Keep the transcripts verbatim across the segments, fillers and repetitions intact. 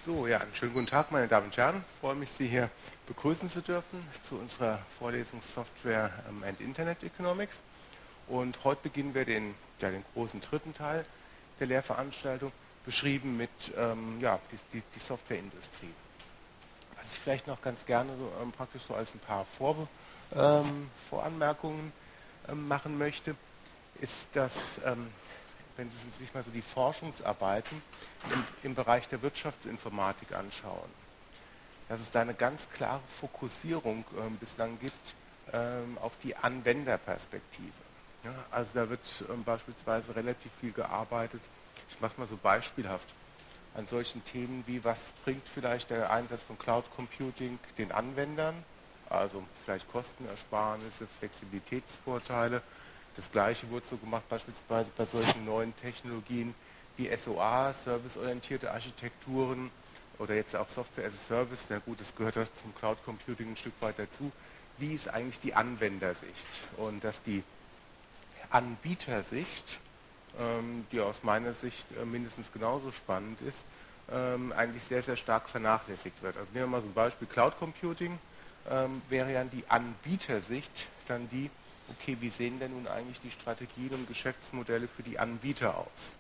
So, ja, einen schönen guten Tag, meine Damen und Herren. Ich freue mich, Sie hier begrüßen zu dürfen zu unserer Vorlesung Software ähm, and Internet Economics. Und heute beginnen wir den, ja, den großen dritten Teil der Lehrveranstaltung, beschrieben mit ähm, ja, die, die, die Softwareindustrie. Was ich vielleicht noch ganz gerne so, ähm, praktisch so als ein paar Vor, ähm, Voranmerkungen ähm, machen möchte, ist, dass ähm, wenn Sie sich mal so die Forschungsarbeiten im, im Bereich der Wirtschaftsinformatik anschauen, dass es da eine ganz klare Fokussierung ähm, bislang gibt ähm, auf die Anwenderperspektive. Ja, also da wird ähm, beispielsweise relativ viel gearbeitet, ich mache es mal so beispielhaft, an solchen Themen wie, was bringt vielleicht der Einsatz von Cloud Computing den Anwendern, also vielleicht Kostenersparnisse, Flexibilitätsvorteile. Das Gleiche wurde so gemacht beispielsweise bei solchen neuen Technologien wie S O A, serviceorientierte Architekturen oder jetzt auch Software as a Service. Na gut, das gehört ja zum Cloud Computing ein Stück weit dazu. Wie ist eigentlich die Anwendersicht? Und dass die Anbietersicht, ähm, die aus meiner Sicht äh, mindestens genauso spannend ist, ähm, eigentlich sehr, sehr stark vernachlässigt wird. Also nehmen wir mal so ein Beispiel Cloud Computing, ähm, wäre ja die Anbietersicht dann die, okay, wie sehen denn nun eigentlich die Strategien und Geschäftsmodelle für die Anbieter aus?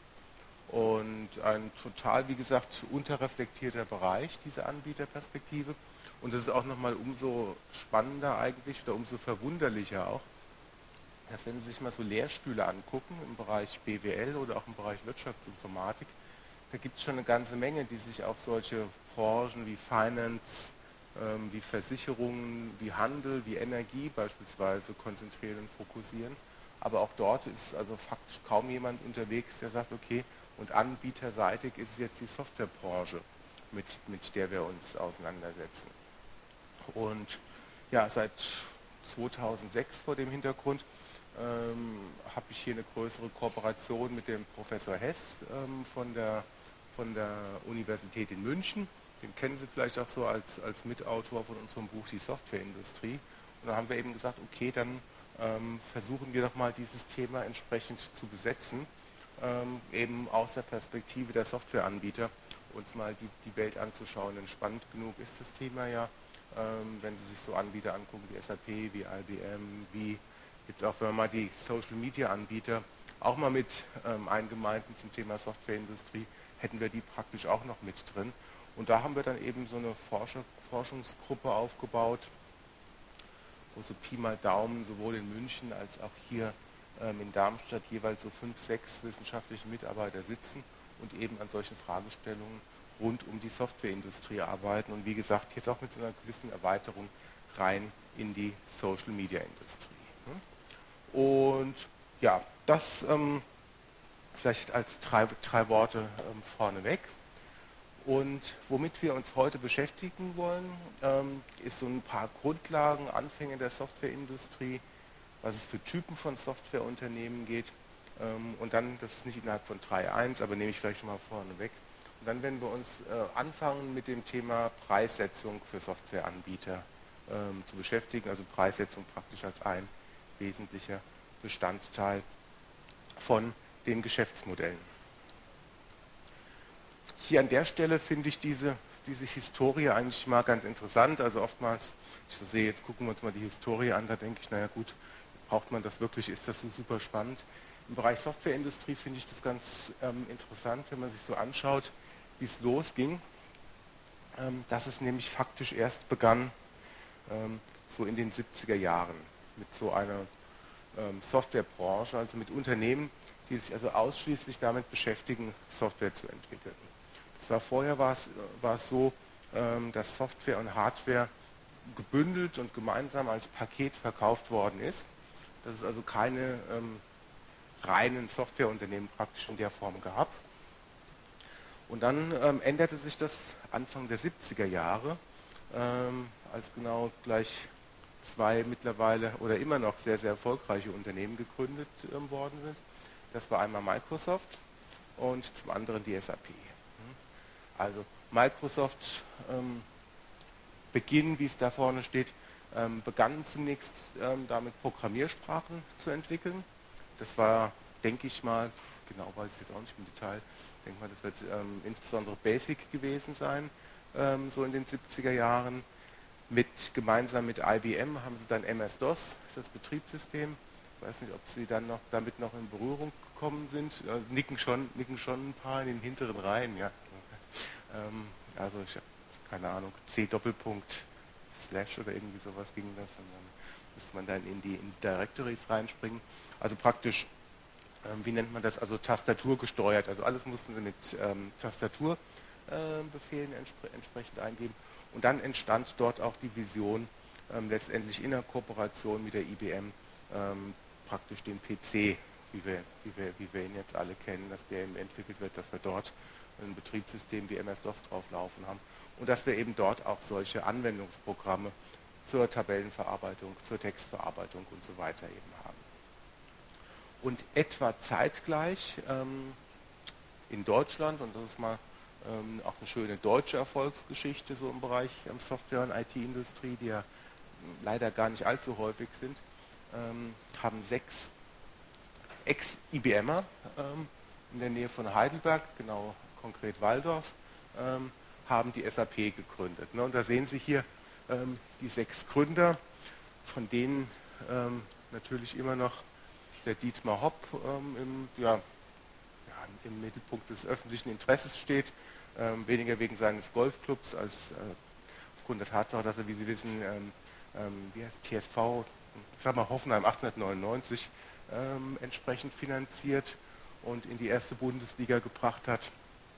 Und ein total, wie gesagt, unterreflektierter Bereich, diese Anbieterperspektive. Und das ist auch nochmal umso spannender eigentlich oder umso verwunderlicher auch, dass wenn Sie sich mal so Lehrstühle angucken im Bereich B W L oder auch im Bereich Wirtschaftsinformatik, da gibt es schon eine ganze Menge, die sich auf solche Branchen wie Finance, ähm, wie Versicherungen, wie Handel, wie Energie beispielsweise konzentrieren und fokussieren. Aber auch dort ist also faktisch kaum jemand unterwegs, der sagt, okay, und anbieterseitig ist es jetzt die Softwarebranche, mit, mit der wir uns auseinandersetzen. Und ja, seit zweitausendsechs vor dem Hintergrund ähm, habe ich hier eine größere Kooperation mit dem Professor Hess ähm, von, der, von der Universität in München. Den kennen Sie vielleicht auch so als, als Mitautor von unserem Buch Die Softwareindustrie. Und da haben wir eben gesagt, okay, dann ähm, versuchen wir doch mal dieses Thema entsprechend zu besetzen, ähm, eben aus der Perspektive der Softwareanbieter, uns mal die, die Welt anzuschauen. Denn spannend genug ist das Thema ja, ähm, wenn Sie sich so Anbieter angucken wie S A P, wie I B M, wie jetzt auch, wenn man mal die Social-Media-Anbieter auch mal mit ähm, eingemeinden zum Thema Softwareindustrie, hätten wir die praktisch auch noch mit drin. Und da haben wir dann eben so eine Forscher, Forschungsgruppe aufgebaut, wo so Pi mal Daumen sowohl in München als auch hier ähm, in Darmstadt jeweils so fünf, sechs wissenschaftliche Mitarbeiter sitzen und eben an solchen Fragestellungen rund um die Softwareindustrie arbeiten und wie gesagt jetzt auch mit so einer gewissen Erweiterung rein in die Social-Media-Industrie. Und ja, das ähm, vielleicht als drei, drei Worte ähm, vorneweg. Und womit wir uns heute beschäftigen wollen, ähm, ist so ein paar Grundlagen, Anfänge der Softwareindustrie, was es für Typen von Softwareunternehmen geht. Ähm, und dann, das ist nicht innerhalb von drei Punkt eins, aber nehme ich vielleicht schon mal vorneweg. Und dann werden wir uns äh, anfangen mit dem Thema Preissetzung für Softwareanbieter ähm, zu beschäftigen. Also Preissetzung praktisch als ein wesentlicher Bestandteil von den Geschäftsmodellen. Hier an der Stelle finde ich diese, diese Historie eigentlich mal ganz interessant. Also oftmals, ich so sehe, jetzt gucken wir uns mal die Historie an, da denke ich, naja gut, braucht man das wirklich, ist das so super spannend. Im Bereich Softwareindustrie finde ich das ganz ähm, interessant, wenn man sich so anschaut, wie es losging, ähm, dass es nämlich faktisch erst begann, ähm, so in den siebziger Jahren mit so einer ähm, Softwarebranche, also mit Unternehmen, die sich also ausschließlich damit beschäftigen, Software zu entwickeln. Zwar vorher war es, war es so, ähm, dass Software und Hardware gebündelt und gemeinsam als Paket verkauft worden ist, dass es also keine ähm, reinen Softwareunternehmen praktisch in der Form gab. Und dann ähm, änderte sich das Anfang der siebziger Jahre, ähm, als genau gleich zwei mittlerweile oder immer noch sehr, sehr erfolgreiche Unternehmen gegründet ähm, worden sind. Das war einmal Microsoft und zum anderen die S A P. Also Microsoft ähm, Beginn, wie es da vorne steht, ähm, begann zunächst ähm, damit Programmiersprachen zu entwickeln. Das war, denke ich mal, genau weiß ich jetzt auch nicht im Detail. Ich denke mal, das wird ähm, insbesondere Basic gewesen sein, ähm, so in den siebziger Jahren. Mit, gemeinsam mit I B M haben sie dann M S-DOS, das Betriebssystem. Ich weiß nicht, ob Sie dann noch damit noch in Berührung gekommen sind. Äh, nicken, schon, nicken schon ein paar in den hinteren Reihen, ja. Ähm, also ich habe keine Ahnung, C Doppelpunkt Slash oder irgendwie sowas ging das. Und dann müsste man dann in die, in die Directories reinspringen. Also praktisch, ähm, wie nennt man das? Also Tastatur gesteuert. Also alles mussten sie mit ähm, Tastaturbefehlen äh, entspre entsprechend eingeben. Und dann entstand dort auch die Vision, ähm, letztendlich in der Kooperation mit der I B M, ähm, praktisch den P C, wie wir, wie, wir, wie wir ihn jetzt alle kennen, dass der eben entwickelt wird, dass wir dort ein Betriebssystem wie M S-DOS drauf laufen haben und dass wir eben dort auch solche Anwendungsprogramme zur Tabellenverarbeitung, zur Textverarbeitung und so weiter eben haben. Und etwa zeitgleich ähm, in Deutschland, und das ist mal ähm, auch eine schöne deutsche Erfolgsgeschichte so im Bereich ähm, Software- und I T-Industrie, die ja leider gar nicht allzu häufig sind, ähm, haben sechs Ex-IBMer ähm, in der Nähe von Heidelberg, genau konkret Walldorf, ähm, haben die S A P gegründet. Ne? Und da sehen Sie hier ähm, die sechs Gründer, von denen ähm, natürlich immer noch der Dietmar Hopp ähm, im, ja, ja, im Mittelpunkt des öffentlichen Interesses steht, ähm, weniger wegen seines Golfclubs als äh, aufgrund der Tatsache, dass er, wie Sie wissen, ähm, ähm, wie heißt T S V, ich sag mal Hoffenheim achtzehnhundertneunundneunzig ähm, entsprechend finanziert und in die erste Bundesliga gebracht hat.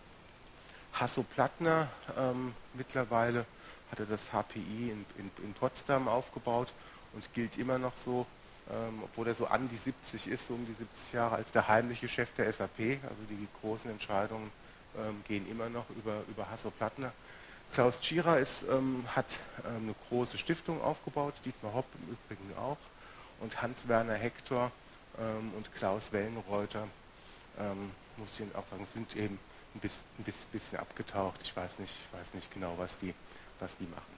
Hasso Plattner, ähm, mittlerweile hat er das H P I in, in, in Potsdam aufgebaut und gilt immer noch so, ähm, obwohl er so an die siebzig ist, so um die siebzig Jahre, als der heimliche Chef der S A P. Also die großen Entscheidungen ähm, gehen immer noch über, über Hasso Plattner. Klaus Tschira ist, ähm, hat ähm, eine große Stiftung aufgebaut, Dietmar Hopp im Übrigen auch, und Hans-Werner Hector ähm, und Klaus Wellenreuter, ähm, muss ich Ihnen auch sagen, sind eben ein bisschen, ein bisschen abgetaucht. Ich weiß nicht, ich weiß nicht genau, was die, was die machen.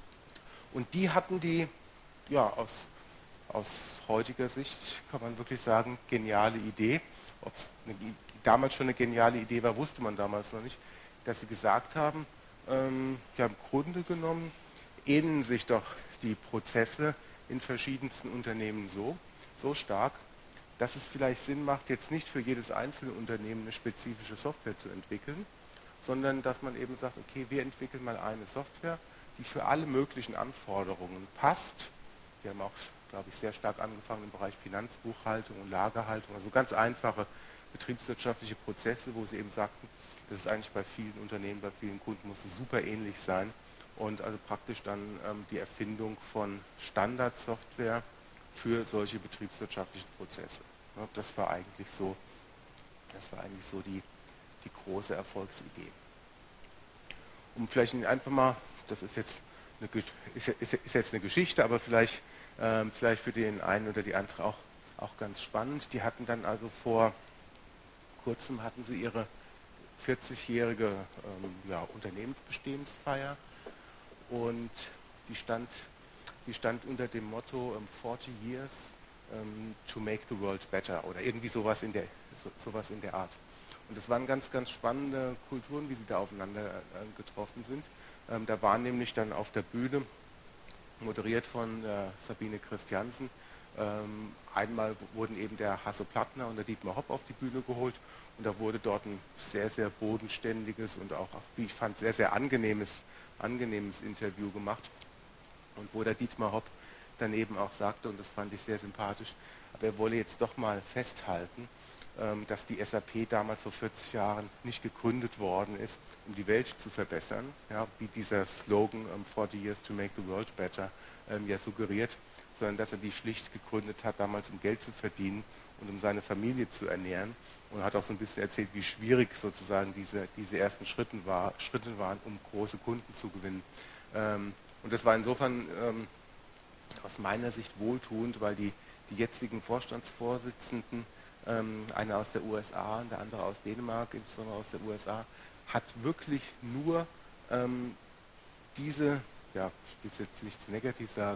Und die hatten die, ja, aus, aus heutiger Sicht kann man wirklich sagen, geniale Idee. Ob es damals schon eine geniale Idee war, wusste man damals noch nicht, dass sie gesagt haben, ähm, ja, im Grunde genommen ähneln sich doch die Prozesse in verschiedensten Unternehmen so, so stark, dass es vielleicht Sinn macht, jetzt nicht für jedes einzelne Unternehmen eine spezifische Software zu entwickeln, sondern dass man eben sagt, okay, wir entwickeln mal eine Software, die für alle möglichen Anforderungen passt. Wir haben auch, glaube ich, sehr stark angefangen im Bereich Finanzbuchhaltung und Lagerhaltung, also ganz einfache betriebswirtschaftliche Prozesse, wo sie eben sagten, das ist eigentlich bei vielen Unternehmen, bei vielen Kunden muss es super ähnlich sein und also praktisch dann ähm, die Erfindung von Standardsoftware für solche betriebswirtschaftlichen Prozesse. Ja, das war eigentlich so, das war eigentlich so die, die große Erfolgsidee. Um vielleicht einfach mal, das ist jetzt eine, ist, ist, ist jetzt eine Geschichte, aber vielleicht, ähm, vielleicht für den einen oder die andere auch, auch ganz spannend. Die hatten dann also vor kurzem hatten sie ihre vierzigjährige ähm, ja, Unternehmensbestehensfeier und die stand, die stand unter dem Motto um, forty years um, to make the world better oder irgendwie sowas in der, so, sowas in der Art. Und das waren ganz, ganz spannende Kulturen, wie sie da aufeinander äh, getroffen sind. Ähm, da waren nämlich dann auf der Bühne, moderiert von äh, Sabine Christiansen, ähm, einmal wurden eben der Hasso Plattner und der Dietmar Hopp auf die Bühne geholt und da wurde dort ein sehr, sehr bodenständiges und auch, wie ich fand, sehr, sehr angenehmes, angenehmes Interview gemacht. Und wo der Dietmar Hopp dann eben auch sagte, und das fand ich sehr sympathisch, aber er wolle jetzt doch mal festhalten, ähm, dass die S A P damals vor vierzig Jahren nicht gegründet worden ist, um die Welt zu verbessern, ja, wie dieser Slogan um, forty years to make the world better ähm, ja suggeriert, sondern dass er die schlicht gegründet hat, damals um Geld zu verdienen und um seine Familie zu ernähren. Und hat auch so ein bisschen erzählt, wie schwierig sozusagen diese, diese ersten Schritte, war, Schritte waren, um große Kunden zu gewinnen. Ähm, und das war insofern ähm, aus meiner Sicht wohltuend, weil die, die jetzigen Vorstandsvorsitzenden, ähm, einer aus der U S A und der andere aus Dänemark, insbesondere aus der U S A, hat wirklich nur ähm, diese, ja, ich will es jetzt nicht zu negativ sagen,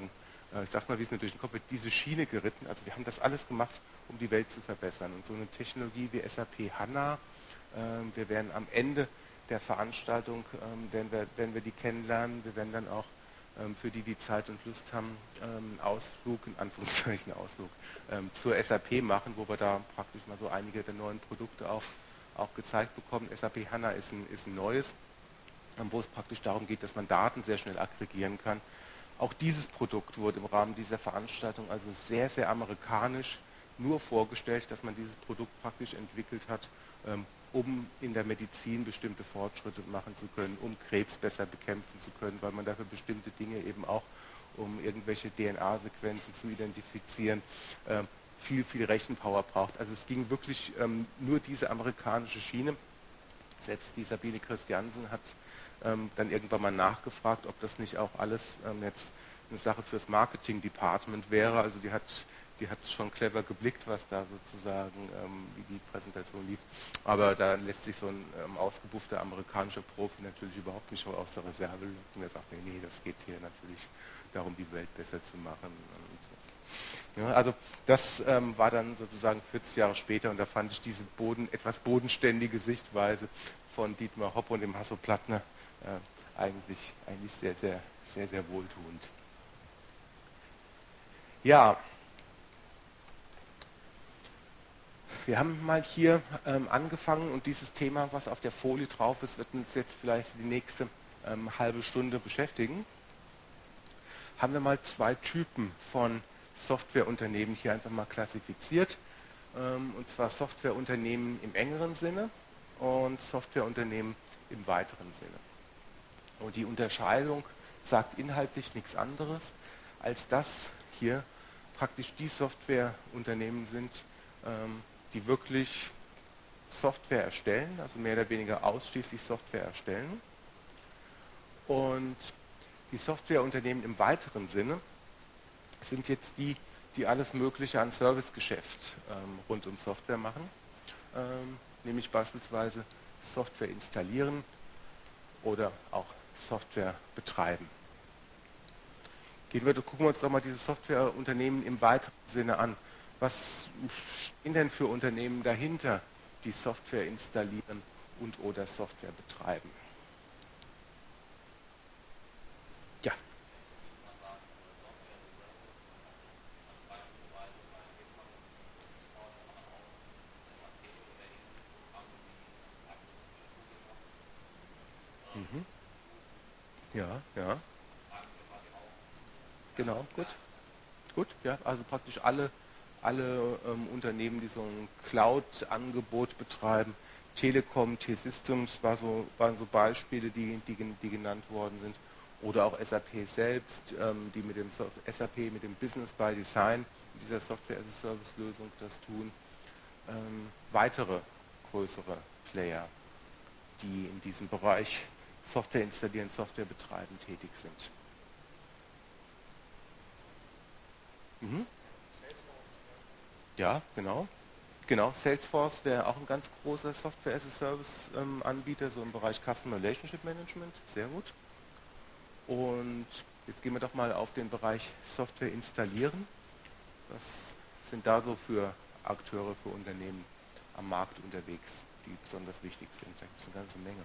äh, ich sag's mal, wie es mir durch den Kopf wird, diese Schiene geritten. Also wir haben das alles gemacht, um die Welt zu verbessern. Und so eine Technologie wie S A P HANA, äh, wir werden am Ende der Veranstaltung, ähm, werden, wir, werden wir die kennenlernen. Wir werden dann auch ähm, für die, die Zeit und Lust haben, ähm, einen Ausflug, in Anführungszeichen Ausflug, ähm, zur S A P machen, wo wir da praktisch mal so einige der neuen Produkte auch, auch gezeigt bekommen. S A P HANA ist ein, ist ein neues, ähm, wo es praktisch darum geht, dass man Daten sehr schnell aggregieren kann. Auch dieses Produkt wurde im Rahmen dieser Veranstaltung also sehr, sehr amerikanisch nur vorgestellt, dass man dieses Produkt praktisch entwickelt hat, ähm, um in der Medizin bestimmte Fortschritte machen zu können, um Krebs besser bekämpfen zu können, weil man dafür bestimmte Dinge eben auch, um irgendwelche D N A-Sequenzen zu identifizieren, ähm, viel, viel Rechenpower braucht. Also es ging wirklich ähm, nur diese amerikanische Schiene. Selbst die Sabine Christiansen hat ähm, dann irgendwann mal nachgefragt, ob das nicht auch alles ähm, jetzt eine Sache fürs Marketing-Department wäre. Also die hat die hat schon clever geblickt, was da sozusagen, ähm, wie die Präsentation lief. Aber da lässt sich so ein ähm, ausgebuffter amerikanischer Profi natürlich überhaupt nicht aus der Reserve locken. Der sagt, nee, nee, das geht hier natürlich darum, die Welt besser zu machen. Und so. Ja, also das ähm, war dann sozusagen vierzig Jahre später und da fand ich diese Boden, etwas bodenständige Sichtweise von Dietmar Hopp und dem Hasso Plattner äh, eigentlich, eigentlich sehr, sehr, sehr, sehr wohltuend. Ja, wir haben mal hier ähm, angefangen und dieses Thema, was auf der Folie drauf ist, wird uns jetzt vielleicht die nächste ähm, halbe Stunde beschäftigen. Haben wir mal zwei Typen von Softwareunternehmen hier einfach mal klassifiziert. Ähm, und zwar Softwareunternehmen im engeren Sinne und Softwareunternehmen im weiteren Sinne. Und die Unterscheidung sagt inhaltlich nichts anderes, als dass hier praktisch die Softwareunternehmen sind, ähm, die wirklich Software erstellen, also mehr oder weniger ausschließlich Software erstellen. Und die Softwareunternehmen im weiteren Sinne sind jetzt die, die alles Mögliche an Servicegeschäft ähm, rund um Software machen, ähm, nämlich beispielsweise Software installieren oder auch Software betreiben. Gehen wir, gucken wir uns doch mal diese Softwareunternehmen im weiteren Sinne an. Was stehen denn für Unternehmen dahinter, die Software installieren und oder Software betreiben? Ja. Mhm. Ja, ja. Genau, gut. Gut, ja, also praktisch alle, alle ähm, Unternehmen, die so ein Cloud-Angebot betreiben, Telekom, T-Systems war so, waren so Beispiele, die, die, die genannt worden sind. Oder auch S A P selbst, ähm, die mit dem so S A P, mit dem Business by Design, dieser Software-as-a-Service-Lösung das tun. Ähm, weitere größere Player, die in diesem Bereich Software installieren, Software betreiben, tätig sind. Mhm. Ja, genau. Genau, Salesforce wäre auch ein ganz großer Software-as-a-Service-Anbieter, so im Bereich Customer Relationship Management. Sehr gut. Und jetzt gehen wir doch mal auf den Bereich Software installieren. Was sind da so für Akteure, für Unternehmen am Markt unterwegs, die besonders wichtig sind? Da gibt es eine ganze Menge.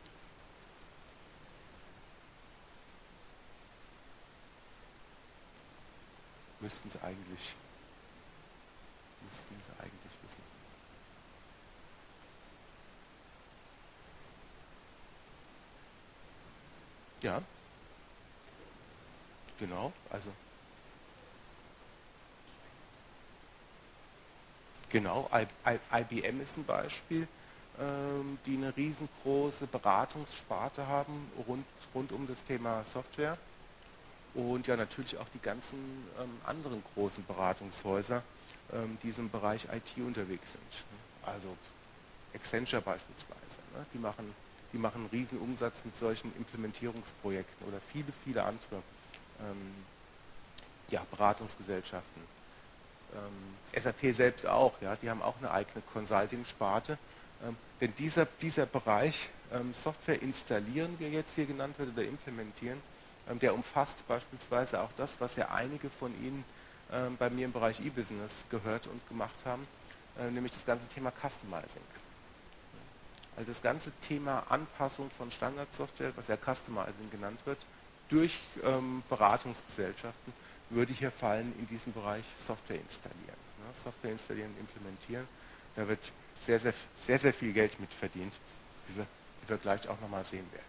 Müssten Sie eigentlich, müssten Sie eigentlich wissen. Ja, genau. Also genau, I B M ist ein Beispiel, ähm, die eine riesengroße Beratungssparte haben rund, rund um das Thema Software. Und ja, natürlich auch die ganzen ähm, anderen großen Beratungshäuser, ähm, die im Bereich I T unterwegs sind. Also Accenture beispielsweise, ne? die, machen, die machen einen riesen Umsatz mit solchen Implementierungsprojekten oder viele, viele andere ähm, ja, Beratungsgesellschaften. Ähm, S A P selbst auch, ja, die haben auch eine eigene Consulting-Sparte. Ähm, denn dieser, dieser Bereich ähm, Software installieren, wie er jetzt hier genannt wird, oder implementieren, Ähm, der umfasst beispielsweise auch das, was ja einige von Ihnen ähm, bei mir im Bereich E-Business gehört und gemacht haben, äh, nämlich das ganze Thema Customizing. Also das ganze Thema Anpassung von Standardsoftware, was ja Customizing genannt wird, durch ähm, Beratungsgesellschaften, würde hier fallen in diesem Bereich Software installieren. Ne? Software installieren, implementieren. Da wird sehr, sehr, sehr, sehr viel Geld mit verdient, wie wir, wie wir gleich auch nochmal sehen werden.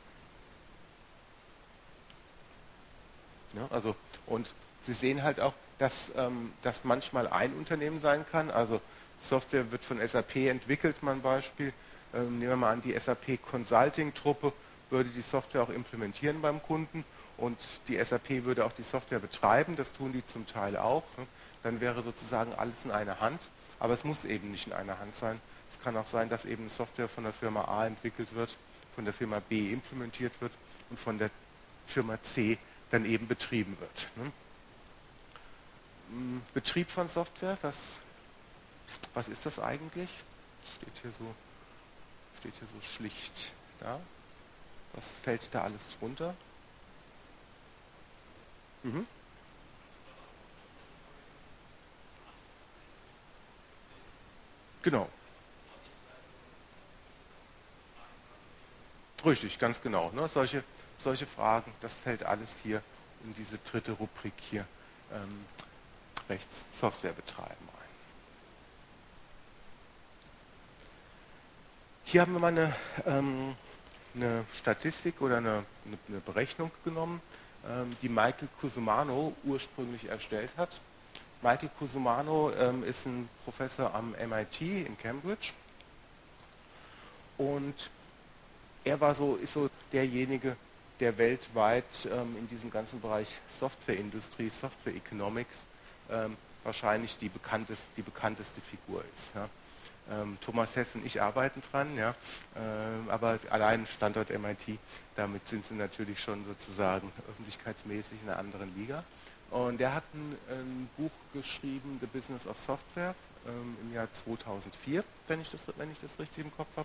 Ja, also, und Sie sehen halt auch, dass ähm, das manchmal ein Unternehmen sein kann. Also Software wird von S A P entwickelt, mal ein Beispiel. Ähm, nehmen wir mal an, die S A P Consulting-Truppe würde die Software auch implementieren beim Kunden und die S A P würde auch die Software betreiben. Das tun die zum Teil auch. Ne? Dann wäre sozusagen alles in einer Hand. Aber es muss eben nicht in einer Hand sein. Es kann auch sein, dass eben Software von der Firma A entwickelt wird, von der Firma B implementiert wird und von der Firma C dann eben betrieben wird. Ne? Betrieb von Software, was, was ist das eigentlich? Steht hier so, steht hier so schlicht da. Was fällt da alles drunter? Mhm. Genau. Richtig, ganz genau. Ne? Solche, solche Fragen, das fällt alles hier in diese dritte Rubrik hier ähm, rechts Software betreiben ein. Hier haben wir mal eine, ähm, eine Statistik oder eine, eine Berechnung genommen, ähm, die Michael Cusumano ursprünglich erstellt hat. Michael Cusumano ähm, ist ein Professor am M I T in Cambridge und er war so, ist so derjenige, der weltweit ähm, in diesem ganzen Bereich Softwareindustrie, Software Economics ähm, wahrscheinlich die bekannteste, die bekannteste Figur ist. Ja. Ähm, Thomas Hess und ich arbeiten dran, ja, ähm, aber allein Standort M I T, damit sind sie natürlich schon sozusagen öffentlichkeitsmäßig in einer anderen Liga. Und der hat ein, ein Buch geschrieben, The Business of Software, ähm, im Jahr zweitausendvier, wenn ich das, wenn ich das richtig im Kopf habe.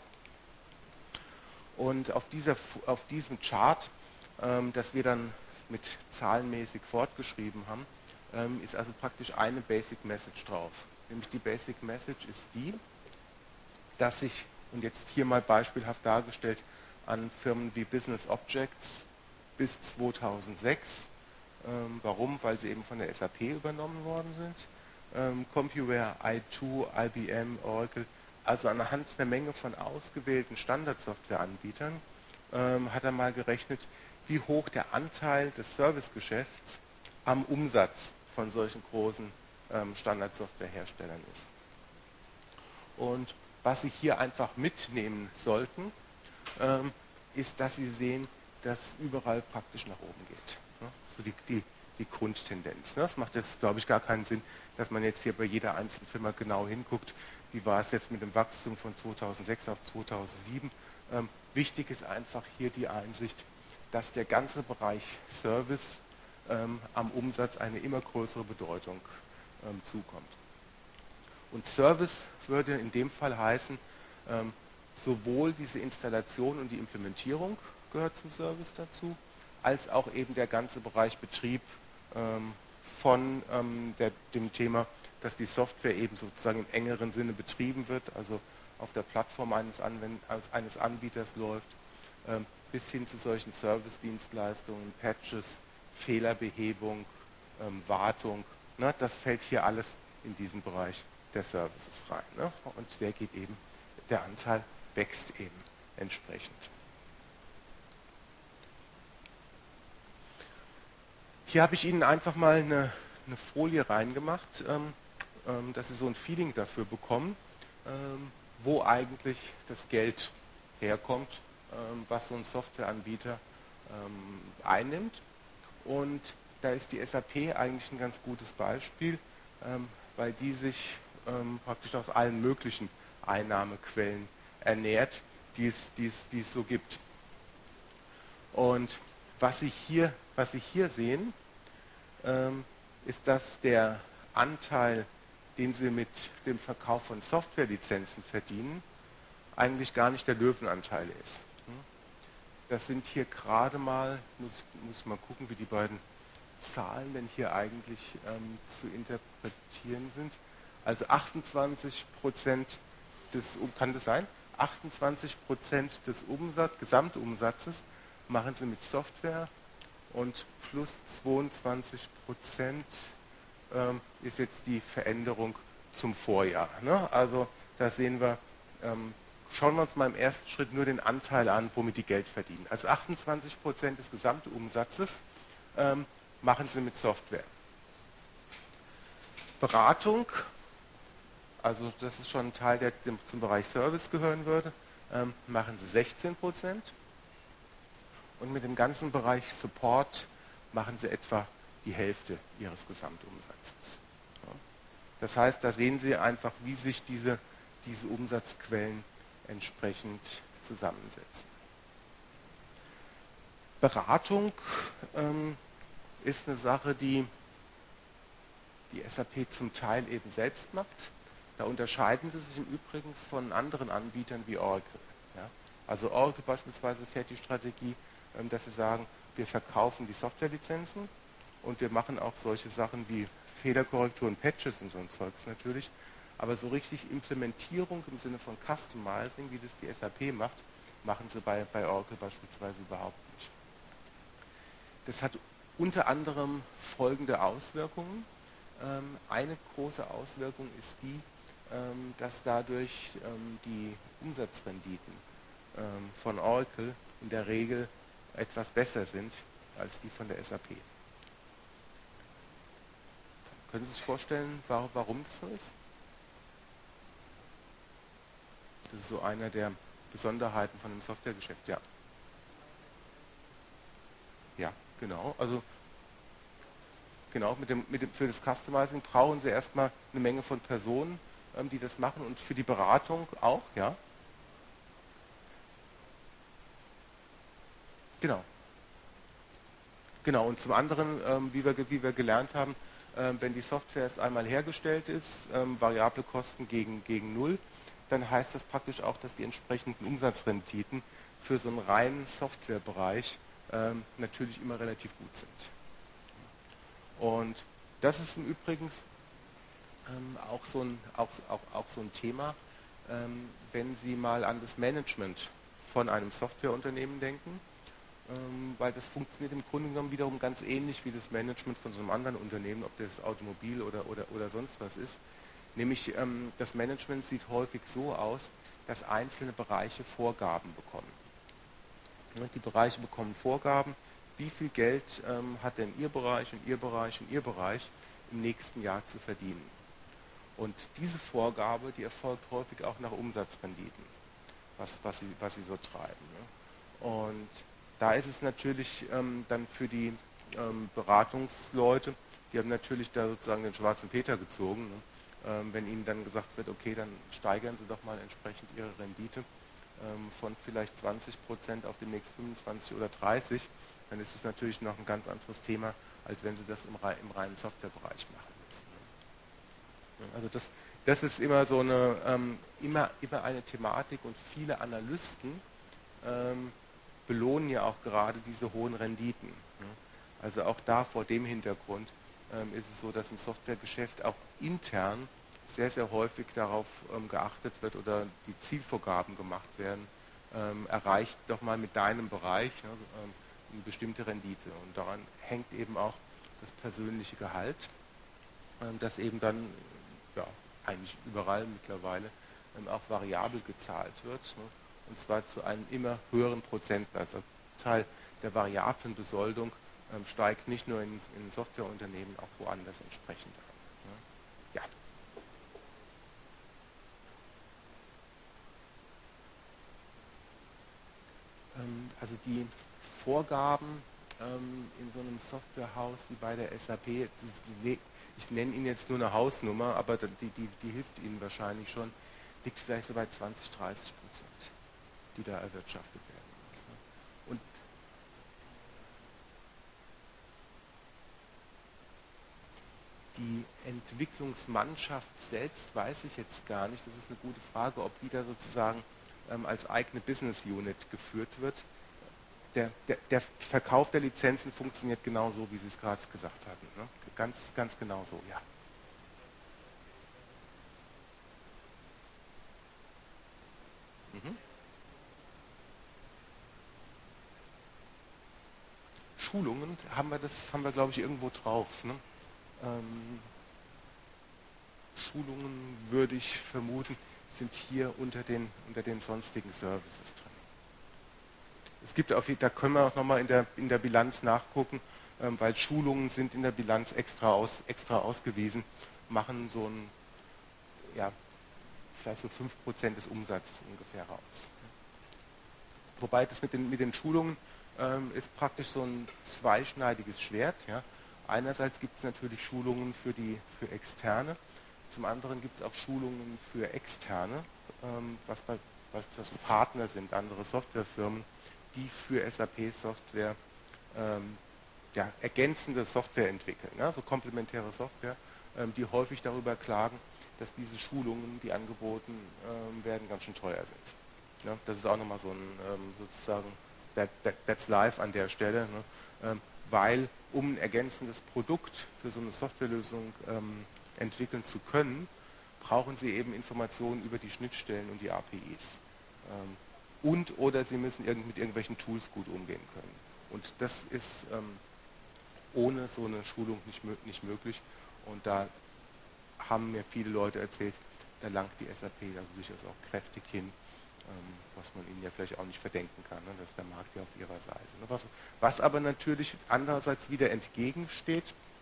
Und auf, dieser, auf diesem Chart, ähm, das wir dann mit zahlenmäßig fortgeschrieben haben, ähm, ist also praktisch eine Basic Message drauf. Nämlich die Basic Message ist die, dass sich, und jetzt hier mal beispielhaft dargestellt, an Firmen wie Business Objects bis zweitausendsechs, ähm, warum? Weil sie eben von der S A P übernommen worden sind, ähm, CompuWare, I zwei, I B M, Oracle, also anhand einer Menge von ausgewählten Standardsoftwareanbietern ähm, hat er mal gerechnet, wie hoch der Anteil des Servicegeschäfts am Umsatz von solchen großen ähm, Standardsoftwareherstellern ist. Und was Sie hier einfach mitnehmen sollten, ähm, ist, dass Sie sehen, dass es überall praktisch nach oben geht. Ne? So die, die, die Grundtendenz. Ne? Das macht jetzt, glaube ich, gar keinen Sinn, dass man jetzt hier bei jeder einzelnen Firma genau hinguckt, wie war es jetzt mit dem Wachstum von zweitausendsechs auf zweitausendsieben. Ähm, wichtig ist einfach hier die Einsicht, dass der ganze Bereich Service ähm, am Umsatz eine immer größere Bedeutung ähm, zukommt. Und Service würde in dem Fall heißen, ähm, sowohl diese Installation und die Implementierung gehört zum Service dazu, als auch eben der ganze Bereich Betrieb ähm, von ähm, der, dem Thema, dass die Software eben sozusagen im engeren Sinne betrieben wird, also auf der Plattform eines, Anwend eines Anbieters läuft, ähm, bis hin zu solchen Service-Dienstleistungen, Patches, Fehlerbehebung, ähm, Wartung. Ne, das fällt hier alles in diesen Bereich der Services rein. Ne? Und der geht eben, der Anteil wächst eben entsprechend. Hier habe ich Ihnen einfach mal eine, eine Folie reingemacht, ähm, ähm, dass Sie so ein Feeling dafür bekommen, ähm, wo eigentlich das Geld herkommt, ähm, was so ein Softwareanbieter ähm, einnimmt. Und da ist die S A P eigentlich ein ganz gutes Beispiel, ähm, weil die sich ähm, praktisch aus allen möglichen Einnahmequellen ernährt, die es, die es, die es so gibt. Und was Sie hier, was Sie hier sehen, ähm, ist, dass der Anteil, den Sie mit dem Verkauf von Softwarelizenzen verdienen, eigentlich gar nicht der Löwenanteil ist. das sind hier gerade mal, muss, muss mal gucken, wie die beiden Zahlen denn hier eigentlich ähm, zu interpretieren sind. Also achtundzwanzig Prozent des, kann das sein? achtundzwanzig Prozent des Umsatz, Gesamtumsatzes machen sie mit Software und plus zweiundzwanzig Prozent ähm, ist jetzt die Veränderung zum Vorjahr. Ne? Also da sehen wir, ähm, schauen wir uns mal im ersten Schritt nur den Anteil an, womit die Geld verdienen. Also achtundzwanzig Prozent des Gesamtumsatzes ähm, machen sie mit Software. Beratung, also das ist schon ein Teil, der zum Bereich Service gehören würde, ähm, machen sie sechzehn Prozent. Und mit dem ganzen Bereich Support machen sie etwa die Hälfte ihres Gesamtumsatzes. Ja. Das heißt, da sehen Sie einfach, wie sich diese, diese Umsatzquellen entsprechend zusammensetzen. Beratung ähm, ist eine Sache, die die S A P zum Teil eben selbst macht. Da unterscheiden sie sich im Übrigen von anderen Anbietern wie Oracle. Ja. Also Oracle beispielsweise fährt die Strategie, ähm, dass sie sagen, wir verkaufen die Softwarelizenzen und wir machen auch solche Sachen wie Fehlerkorrektur und Patches und so ein Zeugs natürlich. Aber so richtig Implementierung im Sinne von Customizing, wie das die S A P macht, machen sie bei, bei Oracle beispielsweise überhaupt nicht. Das hat unter anderem folgende Auswirkungen. Ähm, eine große Auswirkung ist die, ähm, dass dadurch ähm, die Umsatzrenditen ähm, von Oracle in der Regel etwas besser sind als die von der S A P. Können Sie sich vorstellen, warum das so ist? Das ist so einer der Besonderheiten von dem Softwaregeschäft, ja. Ja, genau. Also genau, mit dem, mit dem, für das Customizing brauchen Sie erstmal eine Menge von Personen, ähm, die das machen, und für die Beratung auch, ja. Genau. Genau, und zum anderen, ähm, wie, wir, wie wir gelernt haben, ähm, wenn die Software erst einmal hergestellt ist, ähm, variable Kosten gegen, gegen Null, dann heißt das praktisch auch, dass die entsprechenden Umsatzrenditen für so einen reinen Softwarebereich ähm, natürlich immer relativ gut sind. Und das ist im Übrigen ähm, auch, so ein, auch, auch, auch so ein Thema, ähm, wenn Sie mal an das Management von einem Softwareunternehmen denken. Ähm, weil das funktioniert im Grunde genommen wiederum ganz ähnlich wie das Management von so einem anderen Unternehmen, ob das Automobil oder, oder, oder sonst was ist. Nämlich ähm, das Management sieht häufig so aus, dass einzelne Bereiche Vorgaben bekommen. Ja, die Bereiche bekommen Vorgaben, wie viel Geld ähm, hat denn Ihr Bereich und Ihr Bereich und Ihr Bereich im nächsten Jahr zu verdienen. Und diese Vorgabe, die erfolgt häufig auch nach Umsatzrenditen, was, was, sie, was sie so treiben. Ne? Und da ist es natürlich ähm, dann für die ähm, Beratungsleute, die haben natürlich da sozusagen den schwarzen Peter gezogen. Ne? Ähm, wenn ihnen dann gesagt wird, okay, dann steigern sie doch mal entsprechend ihre Rendite ähm, von vielleicht zwanzig Prozent auf demnächst fünfundzwanzig oder dreißig, dann ist es natürlich noch ein ganz anderes Thema, als wenn sie das im, im reinen Softwarebereich machen müssen. Ne? Also das, das ist immer so eine, ähm, immer, immer eine Thematik, und viele Analysten ähm, belohnen ja auch gerade diese hohen Renditen. Ne? Also auch da vor dem Hintergrund ähm, ist es so, dass im Softwaregeschäft auch intern sehr, sehr häufig darauf ähm, geachtet wird oder die Zielvorgaben gemacht werden, ähm, erreicht doch mal mit deinem Bereich, ne, ähm, eine bestimmte Rendite. Und daran hängt eben auch das persönliche Gehalt, ähm, das eben dann ja, eigentlich überall mittlerweile ähm, auch variabel gezahlt wird. Ne? Und zwar zu einem immer höheren Prozentsatz. Also der Teil der variablen Besoldung ähm, steigt nicht nur in, in Softwareunternehmen, auch woanders entsprechend an. Ne? Ja. Ähm, also die Vorgaben ähm, in so einem Softwarehaus wie bei der S A P, die, ich nenne Ihnen jetzt nur eine Hausnummer, aber die, die, die hilft Ihnen wahrscheinlich schon, liegt vielleicht so bei zwanzig, dreißig Prozent, die da erwirtschaftet werden muss. Ne? Und die Entwicklungsmannschaft selbst weiß ich jetzt gar nicht. Das ist eine gute Frage, ob die da sozusagen ähm, als eigene Business Unit geführt wird. der, der, der Verkauf der Lizenzen funktioniert genau so, wie Sie es gerade gesagt hatten. Ne? Ganz, ganz genau so, ja. Mhm. Schulungen haben wir das, haben wir glaube ich irgendwo drauf. Ne? Ähm, Schulungen würde ich vermuten, sind hier unter den, unter den sonstigen Services drin. Es gibt auf, da können wir auch nochmal in der, in der Bilanz nachgucken, ähm, weil Schulungen sind in der Bilanz extra, aus, extra ausgewiesen, machen so ein, ja, vielleicht so fünf Prozent des Umsatzes ungefähr raus. Wobei das mit den, mit den Schulungen ähm, ist praktisch so ein zweischneidiges Schwert. Ja. Einerseits gibt es natürlich Schulungen für, die, für Externe, zum anderen gibt es auch Schulungen für Externe, ähm, was bei, beispielsweise Partner sind, andere Softwarefirmen, die für S A P-Software ähm, ja, ergänzende Software entwickeln, ja, so komplementäre Software, ähm, die häufig darüber klagen, dass diese Schulungen, die angeboten ähm, werden, ganz schön teuer sind. Ja, das ist auch nochmal so ein ähm, sozusagen that, that, that's live an der Stelle, ne, ähm, weil um ein ergänzendes Produkt für so eine Softwarelösung ähm, entwickeln zu können, brauchen Sie eben Informationen über die Schnittstellen und die A P Is. Ähm, und oder Sie müssen irgend, mit irgendwelchen Tools gut umgehen können. Und das ist ähm, ohne so eine Schulung nicht, nicht möglich. Und da haben mir viele Leute erzählt, da langt die S A P also durchaus auch kräftig hin, ähm, was man ihnen ja vielleicht auch nicht verdenken kann, ne? Dass der Markt ja auf ihrer Seite. Ne? Was, was aber natürlich andererseits wieder entgegensteht,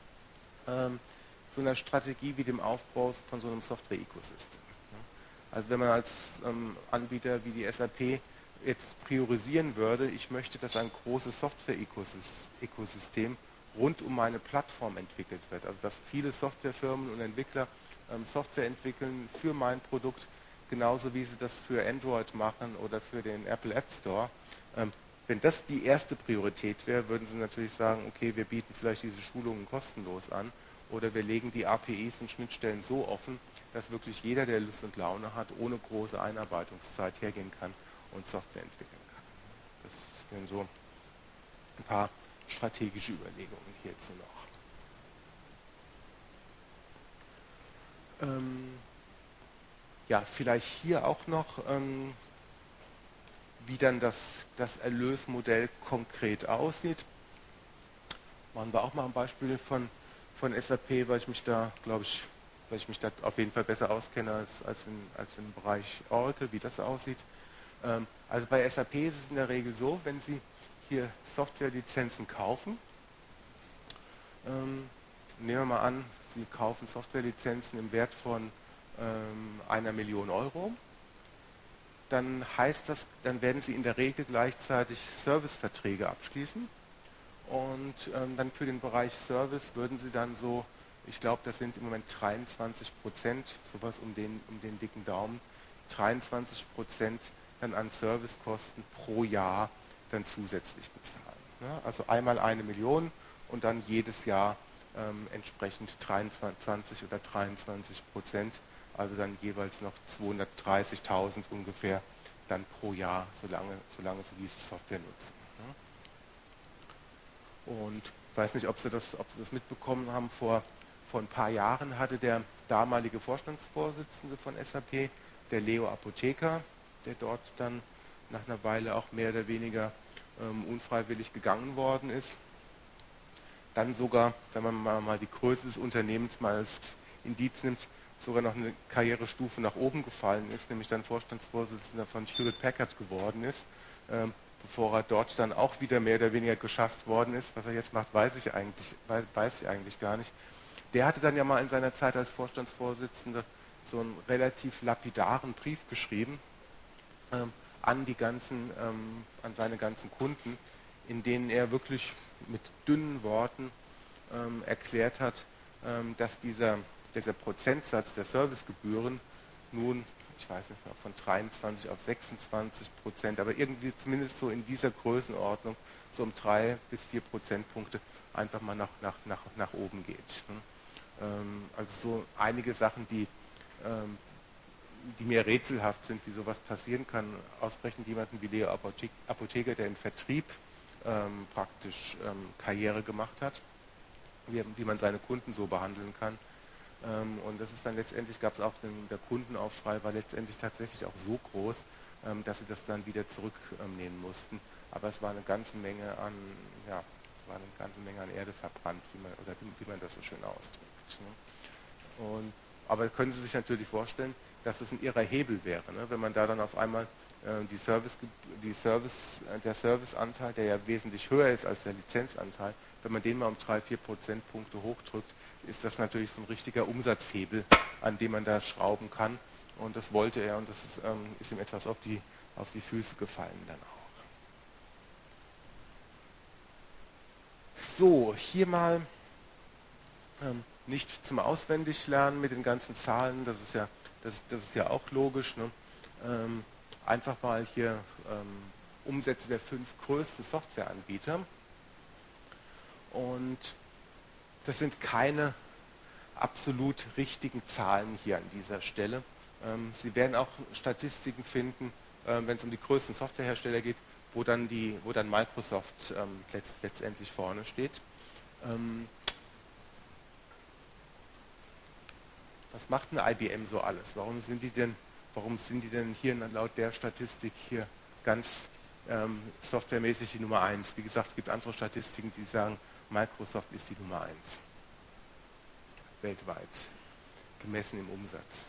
ähm, so einer Strategie wie dem Aufbau von so einem Software-Ecosystem. Ne? Also wenn man als ähm, Anbieter wie die S A P jetzt priorisieren würde, ich möchte, dass ein großes Software-Ökosystem rund um meine Plattform entwickelt wird. Also dass viele Softwarefirmen und Entwickler ähm, Software entwickeln für mein Produkt, genauso wie sie das für Android machen oder für den Apple App Store. Ähm, wenn das die erste Priorität wäre, würden sie natürlich sagen, okay, wir bieten vielleicht diese Schulungen kostenlos an oder wir legen die A P Is und Schnittstellen so offen, dass wirklich jeder, der Lust und Laune hat, ohne große Einarbeitungszeit hergehen kann und Software entwickeln kann. Das wären so ein paar strategische Überlegungen hierzu noch. Ähm, ja, vielleicht hier auch noch, ähm, wie dann das, das Erlösmodell konkret aussieht. Machen wir auch mal ein Beispiel von, von S A P, weil ich mich da, glaube ich, weil ich mich da auf jeden Fall besser auskenne als, als, in, als im Bereich Oracle, wie das aussieht. Ähm, also bei S A P ist es in der Regel so, wenn Sie hier Softwarelizenzen kaufen, ähm, nehmen wir mal an, Sie kaufen Softwarelizenzen im Wert von ähm, einer Million Euro, dann heißt das, dann werden Sie in der Regel gleichzeitig Serviceverträge abschließen. Und ähm, dann für den Bereich Service würden Sie dann so, ich glaube, das sind im Moment dreiundzwanzig Prozent, sowas um den, um den dicken Daumen, dreiundzwanzig Prozent dann an Servicekosten pro Jahr dann zusätzlich bezahlen. Ja, also einmal eine Million und dann jedes Jahr ähm, entsprechend dreiundzwanzig oder dreiundzwanzig Prozent, also dann jeweils noch zweihundertdreißigtausend ungefähr dann pro Jahr, solange, solange Sie diese Software nutzen. Ja. Und ich weiß nicht, ob Sie das, ob Sie das mitbekommen haben, vor, vor ein paar Jahren hatte der damalige Vorstandsvorsitzende von S A P, der Leo Apotheker, der dort dann nach einer Weile auch mehr oder weniger ähm, unfreiwillig gegangen worden ist, dann sogar, sagen wir mal, mal die Größe des Unternehmens mal als Indiz nimmt, sogar noch eine Karrierestufe nach oben gefallen ist, nämlich dann Vorstandsvorsitzender von Hewlett Packard geworden ist, ähm, bevor er dort dann auch wieder mehr oder weniger geschasst worden ist. Was er jetzt macht, weiß ich eigentlich, weiß, weiß ich eigentlich gar nicht. Der hatte dann ja mal in seiner Zeit als Vorstandsvorsitzender so einen relativ lapidaren Brief geschrieben ähm, an die ganzen, ähm, an seine ganzen Kunden, in denen er wirklich mit dünnen Worten ähm, erklärt hat, ähm, dass dieser, dieser Prozentsatz der Servicegebühren nun, ich weiß nicht mehr, von dreiundzwanzig auf sechsundzwanzig Prozent, aber irgendwie zumindest so in dieser Größenordnung so um drei bis vier Prozentpunkte einfach mal nach, nach, nach, nach oben geht. Ähm, also so einige Sachen, die, ähm, die mir rätselhaft sind, wie sowas passieren kann. Ausgerechnet jemanden wie Leo Apotheker, der im Vertrieb ähm, praktisch ähm, Karriere gemacht hat, wie, wie man seine Kunden so behandeln kann. Ähm, und das ist dann letztendlich, gab es auch den, der Kundenaufschrei war letztendlich tatsächlich auch so groß, ähm, dass sie das dann wieder zurücknehmen mussten. Aber es war eine ganze Menge an, ja, war eine ganze Menge an Erde verbrannt, wie man, oder wie, wie man das so schön ausdrückt. Ne? Und, aber können Sie sich natürlich vorstellen, dass es ein irrer Hebel wäre, ne? Wenn man da dann auf einmal äh, die Service, die Service, äh, der Serviceanteil, der ja wesentlich höher ist als der Lizenzanteil, wenn man den mal um drei, vier Prozentpunkte hochdrückt, ist das natürlich so ein richtiger Umsatzhebel, an dem man da schrauben kann. Und das wollte er und das ist, ähm, ist ihm etwas auf die, auf die Füße gefallen dann auch. So, hier mal ähm, nicht zum Auswendiglernen mit den ganzen Zahlen, das ist ja, das, das ist ja auch logisch. Ne? Ähm, einfach mal hier ähm, Umsätze der fünf größten Softwareanbieter. Und das sind keine absolut richtigen Zahlen hier an dieser Stelle. Ähm, Sie werden auch Statistiken finden, äh, wenn es um die größten Softwarehersteller geht, wo dann, die, wo dann Microsoft ähm, letzt, letztendlich vorne steht. Ähm, was macht eine I B M so alles? Warum sind die denn, warum sind die denn hier laut der Statistik hier ganz ähm, softwaremäßig die Nummer eins? Wie gesagt, es gibt andere Statistiken, die sagen, Microsoft ist die Nummer eins weltweit, gemessen im Umsatz.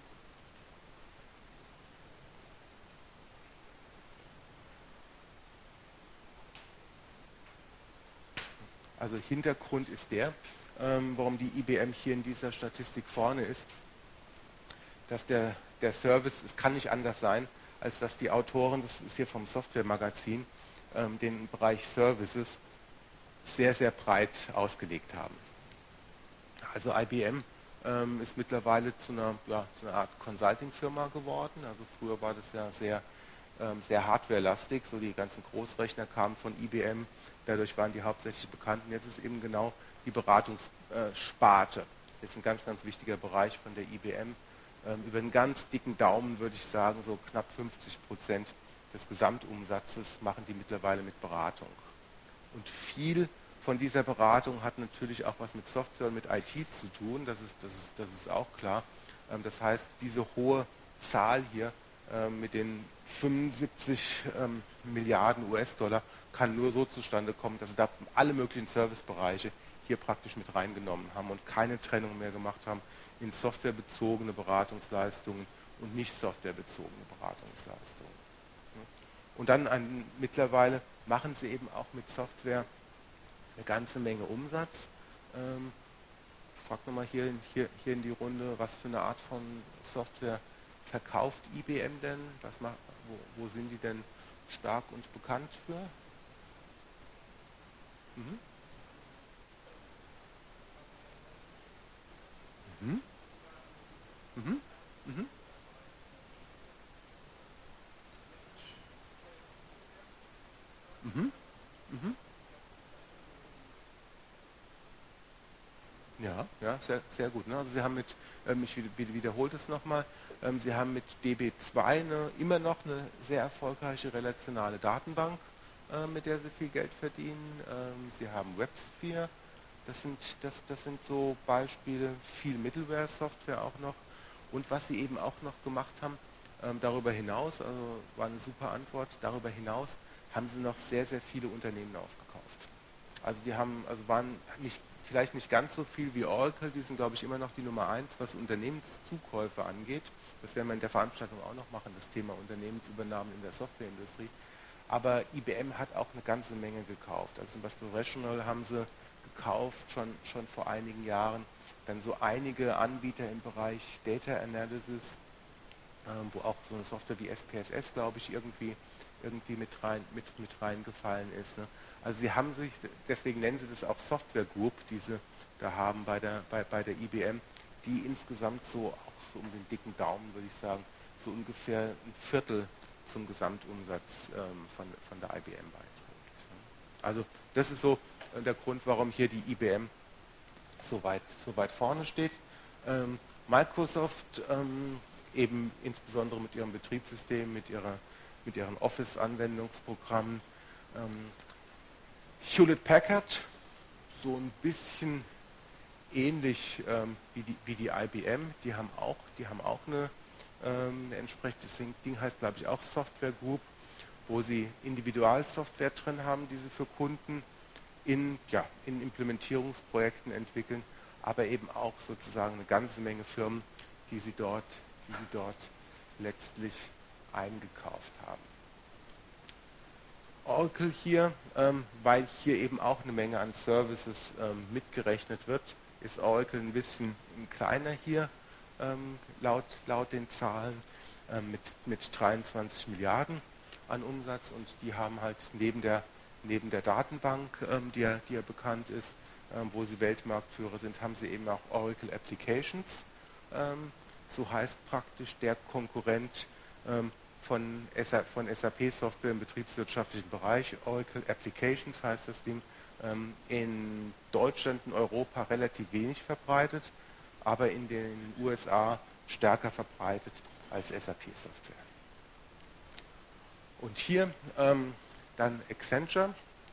Also Hintergrund ist der, ähm, warum die I B M hier in dieser Statistik vorne ist, dass der, der Service, es kann nicht anders sein, als dass die Autoren, das ist hier vom Software-Magazin, ähm, den Bereich Services sehr, sehr breit ausgelegt haben. Also I B M ähm, ist mittlerweile zu einer, ja, zu einer Art Consulting-Firma geworden. Also früher war das ja sehr, ähm, sehr hardwarelastig, so die ganzen Großrechner kamen von I B M, dadurch waren die hauptsächlich bekannt. Und jetzt ist eben genau die Beratungssparte. Das ist ein ganz, ganz wichtiger Bereich von der I B M. Ähm, über einen ganz dicken Daumen würde ich sagen, so knapp fünfzig Prozent des Gesamtumsatzes machen die mittlerweile mit Beratung. Und viel von dieser Beratung hat natürlich auch was mit Software und mit I T zu tun, das ist, das ist, das ist auch klar. Ähm, das heißt, diese hohe Zahl hier ähm, mit den fünfundsiebzig ähm, Milliarden U S-Dollar kann nur so zustande kommen, dass sie da alle möglichen Servicebereiche hier praktisch mit reingenommen haben und keine Trennung mehr gemacht haben in softwarebezogene Beratungsleistungen und nicht softwarebezogene Beratungsleistungen. Und dann ein, mittlerweile machen sie eben auch mit Software eine ganze Menge Umsatz. Ähm, ich frage nochmal hier, hier, hier in die Runde, was für eine Art von Software verkauft I B M denn? Was macht, wo, wo sind die denn stark und bekannt für? Mhm. Mhm. Mhm. Mhm. Mhm. Mhm. Ja, ja, sehr, sehr gut. Ne? Also Sie haben mit, ähm, ich wiederhole das nochmal, ähm, Sie haben mit D B zwei eine, immer noch eine sehr erfolgreiche relationale Datenbank, äh, mit der Sie viel Geld verdienen. Ähm, Sie haben WebSphere, das sind, das, das sind so Beispiele, viel Middleware-Software auch noch. Und was Sie eben auch noch gemacht haben, ähm, darüber hinaus, also war eine super Antwort, darüber hinaus haben Sie noch sehr, sehr viele Unternehmen aufgekauft. Also die haben, also waren nicht, vielleicht nicht ganz so viel wie Oracle, die sind glaube ich immer noch die Nummer eins, was Unternehmenszukäufe angeht. Das werden wir in der Veranstaltung auch noch machen, das Thema Unternehmensübernahmen in der Softwareindustrie. Aber I B M hat auch eine ganze Menge gekauft. Also zum Beispiel Rational haben sie gekauft, schon, schon vor einigen Jahren. Dann so einige Anbieter im Bereich Data Analysis, ähm, wo auch so eine Software wie S P S S, glaube ich, irgendwie, irgendwie mit, rein, mit, mit reingefallen ist. Ne? Also sie haben sich, deswegen nennen sie das auch Software Group, diese da haben bei der, bei, bei der I B M, die insgesamt so, auch so um den dicken Daumen, würde ich sagen, so ungefähr ein Viertel zum Gesamtumsatz ähm, von, von der I B M beiträgt. Ne? Also das ist so äh, der Grund, warum hier die I B M so weit, so weit vorne steht. Ähm, Microsoft ähm, eben insbesondere mit ihrem Betriebssystem, mit, ihrer, mit ihren Office-Anwendungsprogrammen, ähm, Hewlett Packard, so ein bisschen ähnlich ähm, wie, die, wie die I B M, die haben auch, die haben auch eine, ähm, eine entsprechende Ding, heißt glaube ich auch Software Group, wo sie Individualsoftware drin haben, die sie für Kunden in, ja, in Implementierungsprojekten entwickeln, aber eben auch sozusagen eine ganze Menge Firmen, die sie dort, die sie dort letztlich eingekauft haben. Oracle hier, ähm, weil hier eben auch eine Menge an Services ähm, mitgerechnet wird, ist Oracle ein bisschen kleiner hier, ähm, laut, laut den Zahlen, ähm, mit, mit dreiundzwanzig Milliarden an Umsatz, und die haben halt neben der, neben der Datenbank, ähm, die, ja, die ja bekannt ist, ähm, wo sie Weltmarktführer sind, haben sie eben auch Oracle Applications, ähm, so heißt praktisch der Konkurrent ähm, von, von S A P-Software im betriebswirtschaftlichen Bereich. Oracle Applications heißt das Ding, ähm, in Deutschland und Europa relativ wenig verbreitet, aber in den U S A stärker verbreitet als S A P-Software. Und hier ähm, dann Accenture,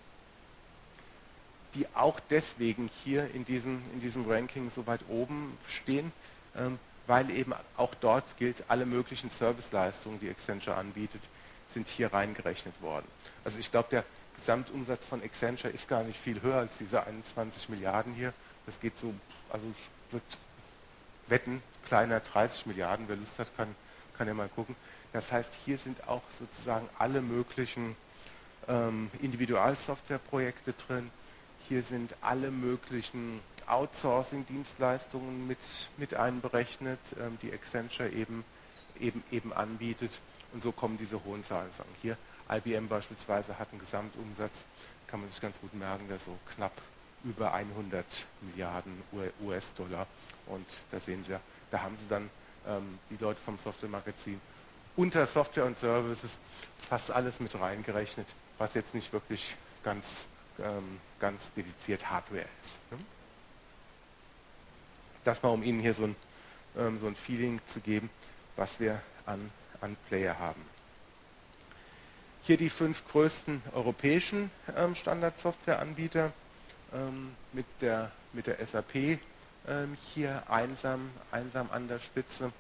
die auch deswegen hier in diesem, in diesem Ranking so weit oben stehen, ähm, weil eben auch dort gilt, alle möglichen Serviceleistungen, die Accenture anbietet, sind hier reingerechnet worden. Also ich glaube, der Gesamtumsatz von Accenture ist gar nicht viel höher als diese einundzwanzig Milliarden hier. Das geht so, also ich würde wetten, kleiner dreißig Milliarden, wer Lust hat, kann, kann ja mal gucken. Das heißt, hier sind auch sozusagen alle möglichen ähm, Individualsoftwareprojekte drin. Hier sind alle möglichen Outsourcing-Dienstleistungen mit, mit einberechnet, ähm, die Accenture eben, eben, eben anbietet. Und so kommen diese hohen Zahlen zusammen. Hier I B M beispielsweise hat einen Gesamtumsatz, kann man sich ganz gut merken, der so knapp über hundert Milliarden U S-Dollar. Und da sehen Sie ja, da haben Sie dann ähm, die Leute vom Software-Magazin unter Software und Services fast alles mit reingerechnet, was jetzt nicht wirklich ganz, ähm, ganz dediziert Hardware ist. Ne? Das mal, um Ihnen hier so ein, ähm, so ein Feeling zu geben, was wir an, an Player haben. Hier die fünf größten europäischen ähm, Standardsoftwareanbieter ähm, mit, der, mit der S A P ähm, hier einsam, einsam an der Spitze.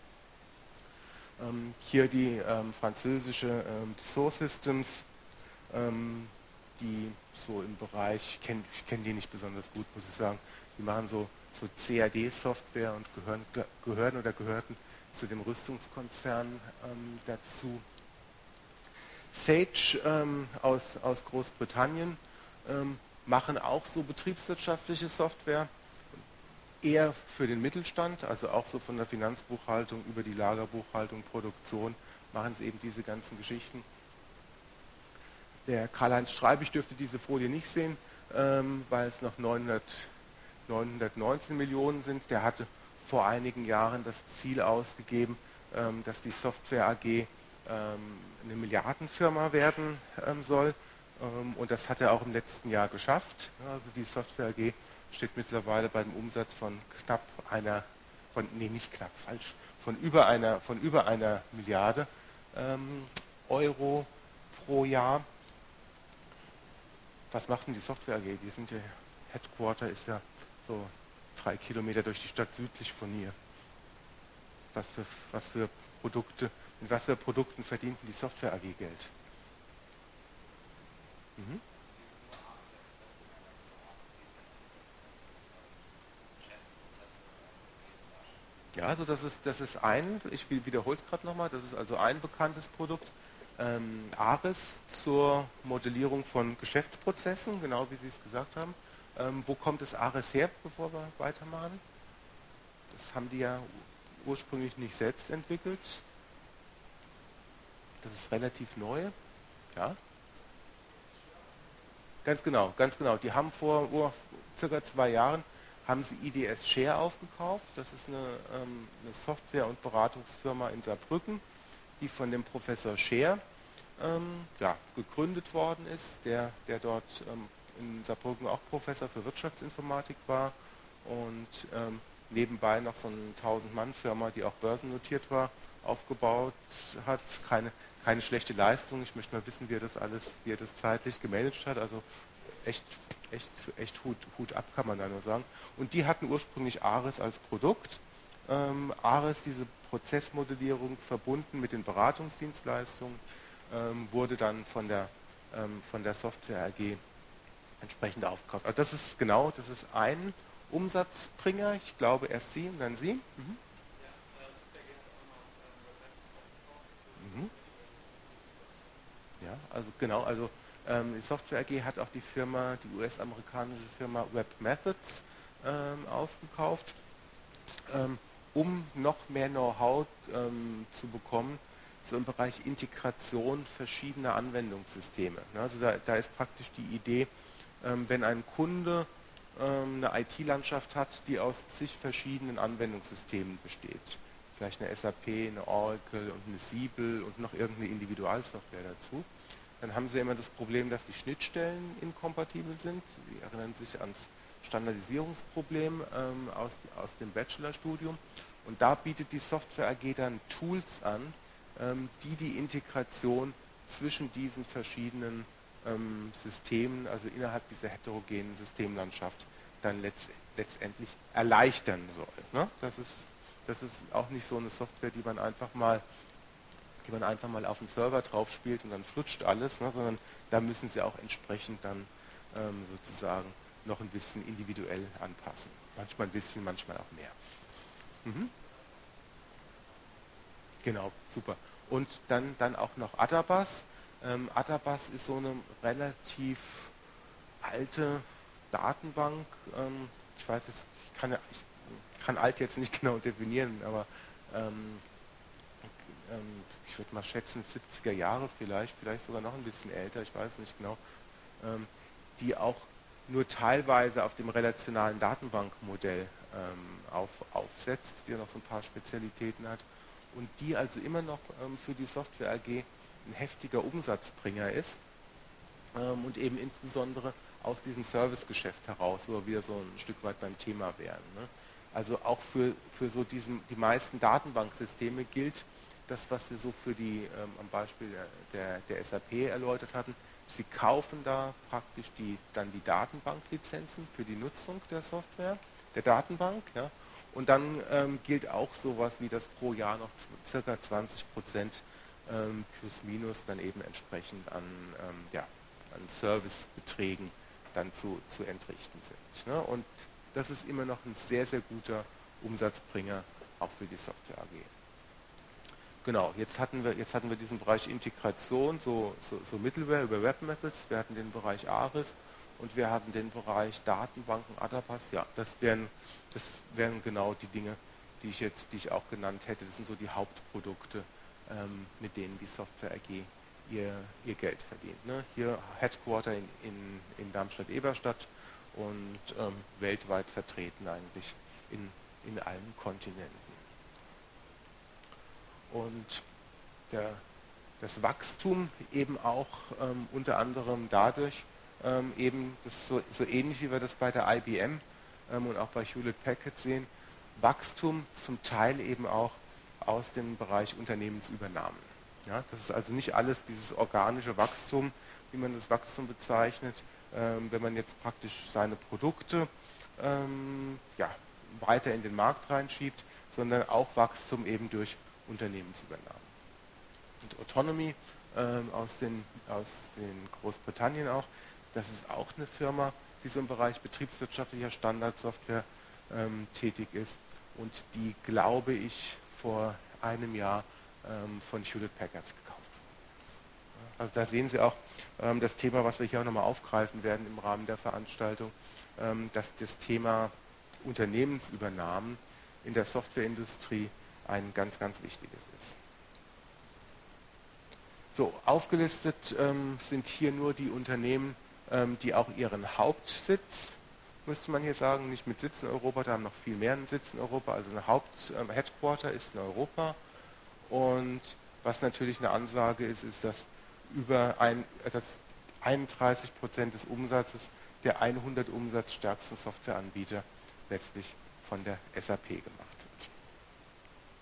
Ähm, hier die ähm, französische ähm, Dassault Systems, ähm, die so im Bereich, ich kenne kenn die nicht besonders gut, muss ich sagen, die machen so, so C A D-Software und gehören, gehören oder gehörten zu dem Rüstungskonzern ähm, dazu. Sage ähm, aus, aus Großbritannien ähm, machen auch so betriebswirtschaftliche Software, eher für den Mittelstand, also auch so von der Finanzbuchhaltung über die Lagerbuchhaltung, Produktion, machen sie eben diese ganzen Geschichten. Der Karl-Heinz Streibig dürfte diese Folie nicht sehen, ähm, weil es noch neunhundert, neunhundertneunzehn Millionen sind. Der hatte vor einigen Jahren das Ziel ausgegeben, ähm, dass die Software A G ähm, eine Milliardenfirma werden ähm, soll. Ähm, und das hat er auch im letzten Jahr geschafft. Also die Software A G steht mittlerweile bei einem Umsatz von knapp einer, von, nee, nicht knapp, falsch, von über einer, von über einer Milliarde ähm, Euro pro Jahr. Was macht denn die Software A G? Die sind ja, Headquarter ist ja so drei Kilometer durch die Stadt südlich von hier. Was für, was für Produkte, mit was für Produkten verdient die Software A G Geld? Mhm. Ja, also das ist, das ist ein, ich wiederhole es gerade nochmal, das ist also ein bekanntes Produkt. Ähm, ARIS zur Modellierung von Geschäftsprozessen, genau wie Sie es gesagt haben. Ähm, wo kommt das ARIS her, bevor wir weitermachen? Das haben die ja ursprünglich nicht selbst entwickelt. Das ist relativ neu. Ja? Ganz genau, ganz genau. Die haben vor oh, circa zwei Jahren haben sie I D S Share aufgekauft. Das ist eine, ähm, eine Software- und Beratungsfirma in Saarbrücken, die von dem Professor Scheer ähm, ja, gegründet worden ist, der, der dort ähm, in Saarbrücken auch Professor für Wirtschaftsinformatik war und ähm, nebenbei noch so eine tausend-Mann-Firma, die auch börsennotiert war, aufgebaut hat. Keine, keine schlechte Leistung. Ich möchte mal wissen, wie er das alles, wie er das zeitlich gemanagt hat. Also echt, echt, echt Hut, Hut ab, kann man da nur sagen. Und die hatten ursprünglich ARIS als Produkt. Ähm, ARIS, diese Prozessmodellierung verbunden mit den Beratungsdienstleistungen, ähm, wurde dann von der, ähm, von der Software A G entsprechend aufgekauft. Also das ist genau, das ist ein Umsatzbringer. Ich glaube erst Sie und dann Sie. Mhm. Mhm. Ja, also genau, also ähm, die Software A G hat auch die Firma, die U S-amerikanische Firma WebMethods ähm, aufgekauft, ähm, um noch mehr Know-how ähm, zu bekommen, so im Bereich Integration verschiedener Anwendungssysteme. Ne? Also da, da ist praktisch die Idee, ähm, wenn ein Kunde ähm, eine I T-Landschaft hat, die aus zig verschiedenen Anwendungssystemen besteht, vielleicht eine S A P, eine Oracle und eine Siebel und noch irgendeine Individualsoftware dazu, dann haben Sie immer das Problem, dass die Schnittstellen inkompatibel sind. Sie erinnern sich ans Standardisierungsproblem ähm, aus, aus dem Bachelorstudium. Und da bietet die Software A G dann Tools an, ähm, die die Integration zwischen diesen verschiedenen ähm, Systemen, also innerhalb dieser heterogenen Systemlandschaft, dann letzt, letztendlich erleichtern soll. Ne? Das ist, das ist auch nicht so eine Software, die man einfach mal die man einfach mal auf den Server drauf spielt und dann flutscht alles, ne, sondern da müssen Sie auch entsprechend dann ähm, sozusagen noch ein bisschen individuell anpassen. Manchmal ein bisschen, manchmal auch mehr. Mhm. Genau, super. Und dann, dann auch noch Adabas. Ähm, Adabas ist so eine relativ alte Datenbank. Ähm, ich weiß jetzt, ich kann, ich kann alt jetzt nicht genau definieren, aber ähm, ähm, ich würde mal schätzen, siebziger Jahre vielleicht, vielleicht sogar noch ein bisschen älter, ich weiß nicht genau, ähm, die auch nur teilweise auf dem relationalen Datenbankmodell ähm, auf, aufsetzt, die noch so ein paar Spezialitäten hat und die also immer noch ähm, für die Software A G ein heftiger Umsatzbringer ist ähm, und eben insbesondere aus diesem Servicegeschäft heraus, wo wir wieder so ein Stück weit beim Thema wären. Ne? Also auch für, für so diesen, die meisten Datenbanksysteme gilt das, was wir so für die, ähm, am Beispiel der, der, der S A P erläutert hatten. Sie kaufen da praktisch die, dann die Datenbanklizenzen für die Nutzung der Software, der Datenbank. Ja? Und dann ähm, gilt auch sowas wie das pro Jahr noch circa zwanzig Prozent ähm, plus minus dann eben entsprechend an, ähm, ja, an Servicebeträgen dann zu, zu entrichten sind. Ne? Und das ist immer noch ein sehr, sehr guter Umsatzbringer auch für die Software A G. Genau, jetzt hatten wir, jetzt hatten wir diesen Bereich Integration, so, so, so Middleware über WebMethods, wir hatten den Bereich ARIS und wir hatten den Bereich Datenbanken, Adabas. Ja, das wären, das wären genau die Dinge, die ich jetzt, die ich auch genannt hätte. Das sind so die Hauptprodukte, ähm, mit denen die Software A G ihr, ihr Geld verdient. Ne? Hier Headquarter in, in, in Darmstadt-Eberstadt und ähm, weltweit vertreten eigentlich in, in allen Kontinenten. Und der, das Wachstum eben auch ähm, unter anderem dadurch, ähm, eben das so, so ähnlich wie wir das bei der I B M ähm, und auch bei Hewlett Packard sehen, Wachstum zum Teil eben auch aus dem Bereich Unternehmensübernahmen. Ja, das ist also nicht alles dieses organische Wachstum, wie man das Wachstum bezeichnet, ähm, wenn man jetzt praktisch seine Produkte ähm, ja, weiter in den Markt reinschiebt, sondern auch Wachstum eben durch Unternehmensübernahmen. Und Autonomy ähm, aus, den, aus den Großbritannien auch, das ist auch eine Firma, die so im Bereich betriebswirtschaftlicher Standardsoftware ähm, tätig ist und die, glaube ich, vor einem Jahr ähm, von Hewlett Packard gekauft worden ist. Also da sehen Sie auch ähm, das Thema, was wir hier auch nochmal aufgreifen werden im Rahmen der Veranstaltung, ähm, dass das Thema Unternehmensübernahmen in der Softwareindustrie ein ganz, ganz wichtiges ist. So, aufgelistet ähm, sind hier nur die Unternehmen, ähm, die auch ihren Hauptsitz, müsste man hier sagen, nicht mit Sitz in Europa, da haben noch viel mehr einen Sitz in Europa, also ein Haupt-Headquarter ähm, ist in Europa. Und was natürlich eine Ansage ist, ist, dass über ein, dass einunddreißig Prozent des Umsatzes der hundert umsatzstärksten Softwareanbieter letztlich von der S A P gemacht wird.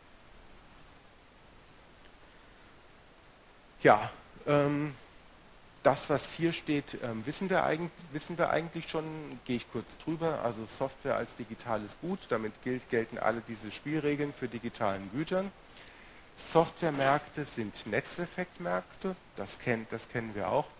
Ja, ähm, Das, was hier steht, ähm, wissen, wir eigentlich, wissen wir eigentlich schon, gehe ich kurz drüber. Also Software als digitales Gut, damit gilt, gelten alle diese Spielregeln für digitalen Gütern. Softwaremärkte sind Netzeffektmärkte, das, kennt, das kennen wir auch.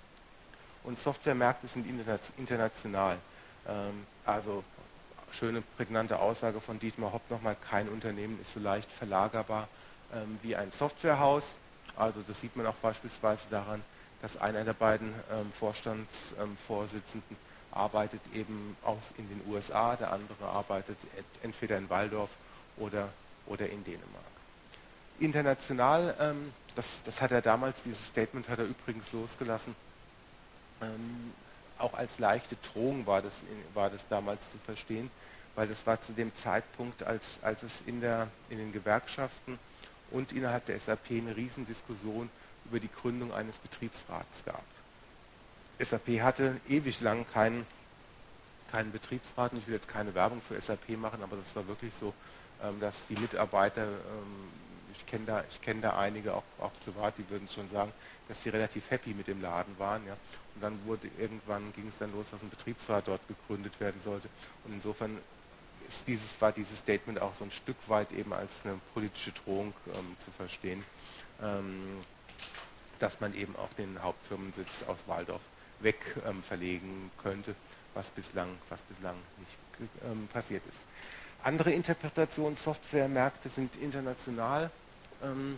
Und Softwaremärkte sind international. Ähm, also schöne, prägnante Aussage von Dietmar Hopp nochmal, kein Unternehmen ist so leicht verlagerbar ähm, wie ein Softwarehaus. Also das sieht man auch beispielsweise daran, dass einer der beiden ähm, Vorstandsvorsitzenden ähm, arbeitet eben aus in den U S A, der andere arbeitet entweder in Walldorf oder, oder in Dänemark. International, ähm, das, das hat er damals, dieses Statement hat er übrigens losgelassen, ähm, auch als leichte Drohung war das, war das damals zu verstehen, weil das war zu dem Zeitpunkt, als, als es in, der, in den Gewerkschaften und innerhalb der S A P eine Riesendiskussion über die Gründung eines Betriebsrats gab. S A P hatte ewig lang keinen, keinen Betriebsrat, und ich will jetzt keine Werbung für S A P machen, aber das war wirklich so, ähm, dass die Mitarbeiter, ähm, ich kenne da, ich kenn da einige, auch, auch privat, die würden schon sagen, dass sie relativ happy mit dem Laden waren. Ja. Und dann wurde irgendwann, ging es dann los, dass ein Betriebsrat dort gegründet werden sollte. Und insofern ist dieses, war dieses Statement auch so ein Stück weit eben als eine politische Drohung ähm, zu verstehen, ähm, dass man eben auch den Hauptfirmensitz aus Walldorf weg ähm, verlegen könnte, was bislang, was bislang nicht ähm, passiert ist. Andere Interpretationssoftwaremärkte sind international. Ähm,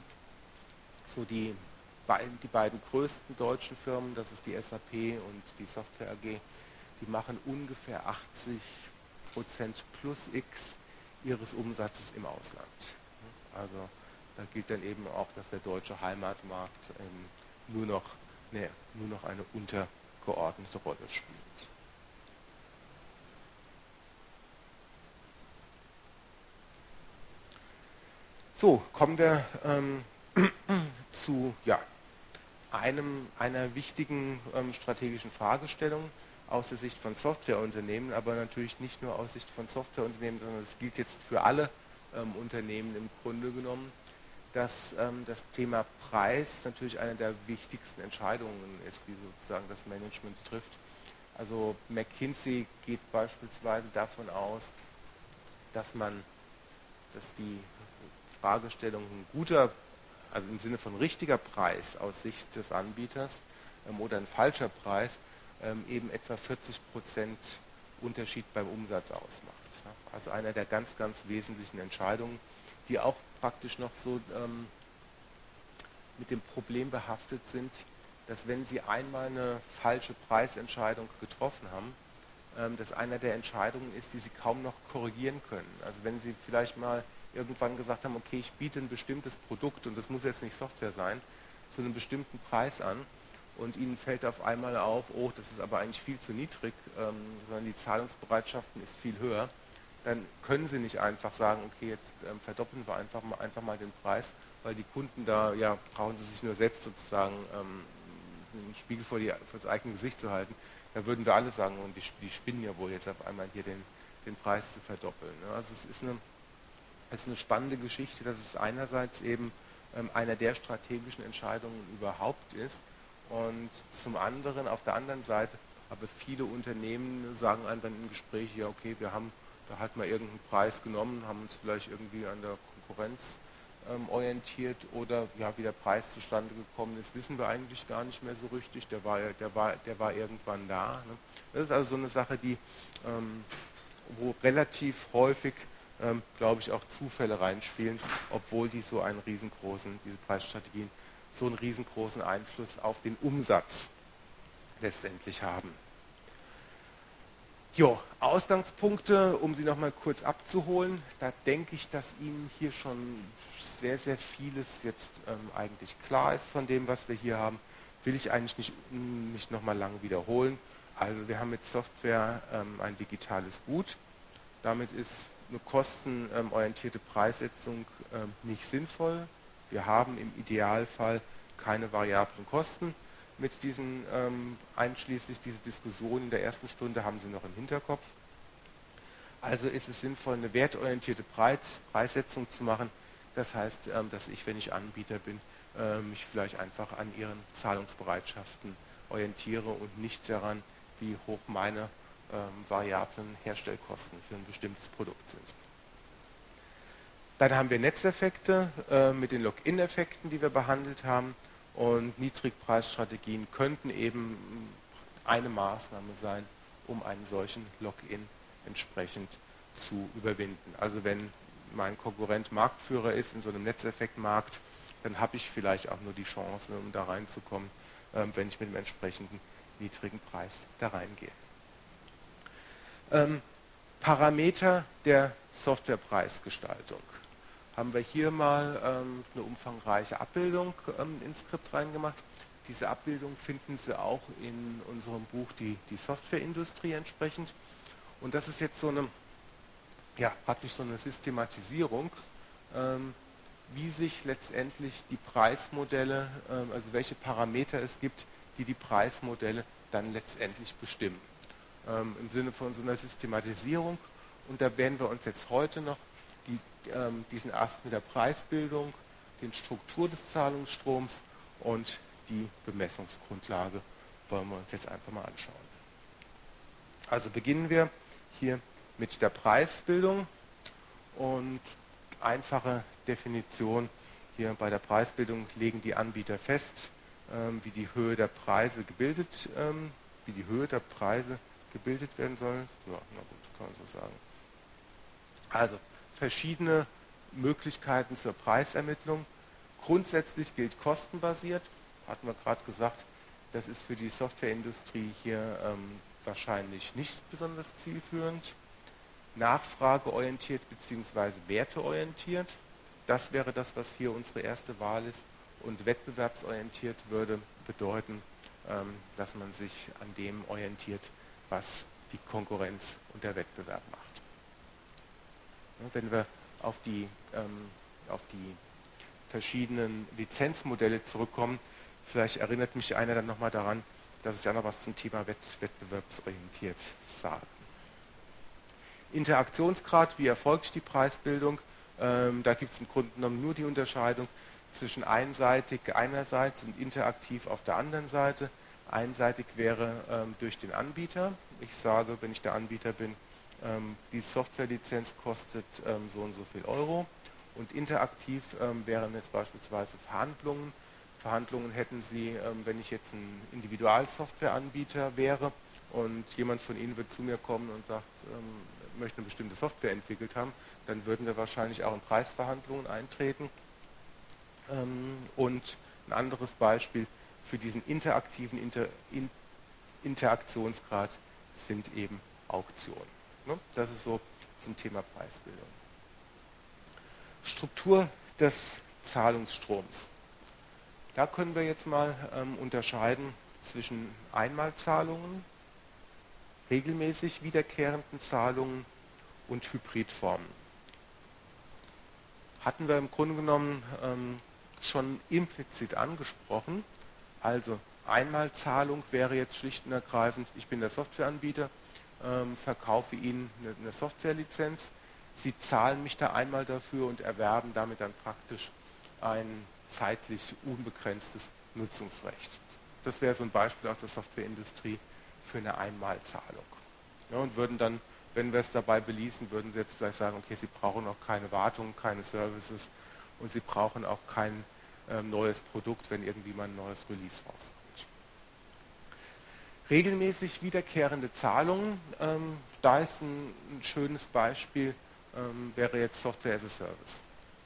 so die, die beiden größten deutschen Firmen, das ist die S A P und die Software A G, die machen ungefähr achtzig Prozent plus X ihres Umsatzes im Ausland. Also da gilt dann eben auch, dass der deutsche Heimatmarkt ähm, nur, noch, ne, nur noch eine untergeordnete Rolle spielt. So, kommen wir ähm, zu ja, einem, einer wichtigen ähm, strategischen Fragestellung aus der Sicht von Softwareunternehmen, aber natürlich nicht nur aus Sicht von Softwareunternehmen, sondern das gilt jetzt für alle ähm, Unternehmen im Grunde genommen, dass ähm, das Thema Preis natürlich eine der wichtigsten Entscheidungen ist, die sozusagen das Management trifft. Also McKinsey geht beispielsweise davon aus, dass man, dass die Fragestellung ein guter, also im Sinne von richtiger Preis aus Sicht des Anbieters ähm, oder ein falscher Preis ähm, eben etwa vierzig Prozent Unterschied beim Umsatz ausmacht. Ja? Also einer der ganz, ganz wesentlichen Entscheidungen, die auch praktisch noch so ähm, mit dem Problem behaftet sind, dass wenn Sie einmal eine falsche Preisentscheidung getroffen haben, ähm, das einer der Entscheidungen ist, die Sie kaum noch korrigieren können. Also wenn Sie vielleicht mal irgendwann gesagt haben, okay, ich biete ein bestimmtes Produkt, und das muss jetzt nicht Software sein, zu einem bestimmten Preis an, und Ihnen fällt auf einmal auf, oh, das ist aber eigentlich viel zu niedrig, ähm, sondern die Zahlungsbereitschaften ist viel höher, dann können Sie nicht einfach sagen, okay, jetzt ähm, verdoppeln wir einfach mal, einfach mal den Preis, weil die Kunden da, ja, brauchen sie sich nur selbst sozusagen ähm, einen Spiegel vor, die, vor das eigene Gesicht zu halten. Da würden wir alle sagen, und die, die spinnen ja wohl jetzt auf einmal hier den, den Preis zu verdoppeln. Ne? Also es ist eine, es ist eine spannende Geschichte, dass es einerseits eben ähm, einer der strategischen Entscheidungen überhaupt ist, und zum anderen, auf der anderen Seite, aber viele Unternehmen sagen einem dann im Gespräch, ja okay, wir haben da hat man irgendeinen Preis genommen, haben uns vielleicht irgendwie an der Konkurrenz ähm, orientiert, oder ja, wie der Preis zustande gekommen ist, wissen wir eigentlich gar nicht mehr so richtig. Der war, der war, der war irgendwann da. Ne? Das ist also so eine Sache, die, ähm, wo relativ häufig, ähm, glaube ich, auch Zufälle reinspielen, obwohl die so einen riesengroßen, diese Preisstrategien, so einen riesengroßen Einfluss auf den Umsatz letztendlich haben. Jo, Ausgangspunkte, um Sie noch mal kurz abzuholen. Da denke ich, dass Ihnen hier schon sehr, sehr vieles jetzt ähm, eigentlich klar ist von dem, was wir hier haben. Will ich eigentlich nicht, nicht noch mal lange wiederholen. Also wir haben mit Software ähm, ein digitales Gut. Damit ist eine kostenorientierte Preissetzung ähm, nicht sinnvoll. Wir haben im Idealfall keine variablen Kosten. Mit diesen, ähm, einschließlich dieser Diskussion in der ersten Stunde haben Sie noch im Hinterkopf. Also ist es sinnvoll, eine wertorientierte Preis, Preissetzung zu machen. Das heißt, ähm, dass ich, wenn ich Anbieter bin, äh, mich vielleicht einfach an Ihren Zahlungsbereitschaften orientiere und nicht daran, wie hoch meine ähm, variablen Herstellkosten für ein bestimmtes Produkt sind. Dann haben wir Netzeffekte äh, mit den Lock-in-Effekten, die wir behandelt haben, und Niedrigpreisstrategien könnten eben eine Maßnahme sein, um einen solchen Lock-in entsprechend zu überwinden. Also wenn mein Konkurrent Marktführer ist in so einem Netzeffektmarkt, dann habe ich vielleicht auch nur die Chance, um da reinzukommen, ähm, wenn ich mit dem entsprechenden niedrigen Preis da reingehe. Ähm, Parameter der Softwarepreisgestaltung. Haben wir hier mal ähm, eine umfangreiche Abbildung ähm, ins Skript reingemacht. Diese Abbildung finden Sie auch in unserem Buch Die, die Softwareindustrie entsprechend. Und das ist jetzt so eine, ja, praktisch so eine Systematisierung, ähm, wie sich letztendlich die Preismodelle, ähm, also welche Parameter es gibt, die die Preismodelle dann letztendlich bestimmen. Ähm, Im Sinne von so einer Systematisierung. Und da werden wir uns jetzt heute noch die, ähm, diesen erst mit der Preisbildung, den Struktur des Zahlungsstroms und die Bemessungsgrundlage wollen wir uns jetzt einfach mal anschauen. Also beginnen wir hier mit der Preisbildung und einfache Definition. Hier bei der Preisbildung legen die Anbieter fest, ähm, wie die Höhe der Preise gebildet, ähm, wie die Höhe der Preise gebildet werden soll. Ja, na gut, kann man so sagen. Also verschiedene Möglichkeiten zur Preisermittlung. Grundsätzlich gilt kostenbasiert, hatten wir gerade gesagt, das ist für die Softwareindustrie hier ähm, wahrscheinlich nicht besonders zielführend. Nachfrageorientiert bzw. werteorientiert, das wäre das, was hier unsere erste Wahl ist. Und wettbewerbsorientiert würde bedeuten, ähm, dass man sich an dem orientiert, was die Konkurrenz und der Wettbewerb macht. Ja, wenn wir auf die, ähm, auf die verschiedenen Lizenzmodelle zurückkommen, vielleicht erinnert mich einer dann nochmal daran, dass ich auch noch was zum Thema Wett wettbewerbsorientiert sage. Interaktionsgrad, wie erfolgt die Preisbildung? Ähm, da gibt es im Grunde genommen nur die Unterscheidung zwischen einseitig einerseits und interaktiv auf der anderen Seite. Einseitig wäre ähm, durch den Anbieter. Ich sage, wenn ich der Anbieter bin, ähm, die Softwarelizenz kostet ähm, so und so viel Euro. Und interaktiv ähm, wären jetzt beispielsweise Verhandlungen. Verhandlungen hätten Sie, ähm, wenn ich jetzt ein Individualsoftwareanbieter wäre und jemand von Ihnen wird zu mir kommen und sagt, ähm, möchte eine bestimmte Software entwickelt haben, dann würden wir wahrscheinlich auch in Preisverhandlungen eintreten. Ähm, und ein anderes Beispiel für diesen interaktiven Inter in Interaktionsgrad sind eben Auktionen. Ne? Das ist so zum Thema Preisbildung. Struktur des Zahlungsstroms. Da können wir jetzt mal ähm, unterscheiden zwischen Einmalzahlungen, regelmäßig wiederkehrenden Zahlungen und Hybridformen. Hatten wir im Grunde genommen ähm, schon implizit angesprochen. Also Einmalzahlung wäre jetzt schlicht und ergreifend, ich bin der Softwareanbieter, ähm, verkaufe Ihnen eine, eine Softwarelizenz, Sie zahlen mich da einmal dafür und erwerben damit dann praktisch ein zeitlich unbegrenztes Nutzungsrecht. Das wäre so ein Beispiel aus der Softwareindustrie für eine Einmalzahlung. Ja, und würden dann, wenn wir es dabei beließen, würden Sie jetzt vielleicht sagen, okay, Sie brauchen auch keine Wartung, keine Services und Sie brauchen auch kein äh, neues Produkt, wenn irgendwie mal ein neues Release rauskommt. Regelmäßig wiederkehrende Zahlungen, ähm, da ist ein, ein schönes Beispiel, ähm, wäre jetzt Software as a Service.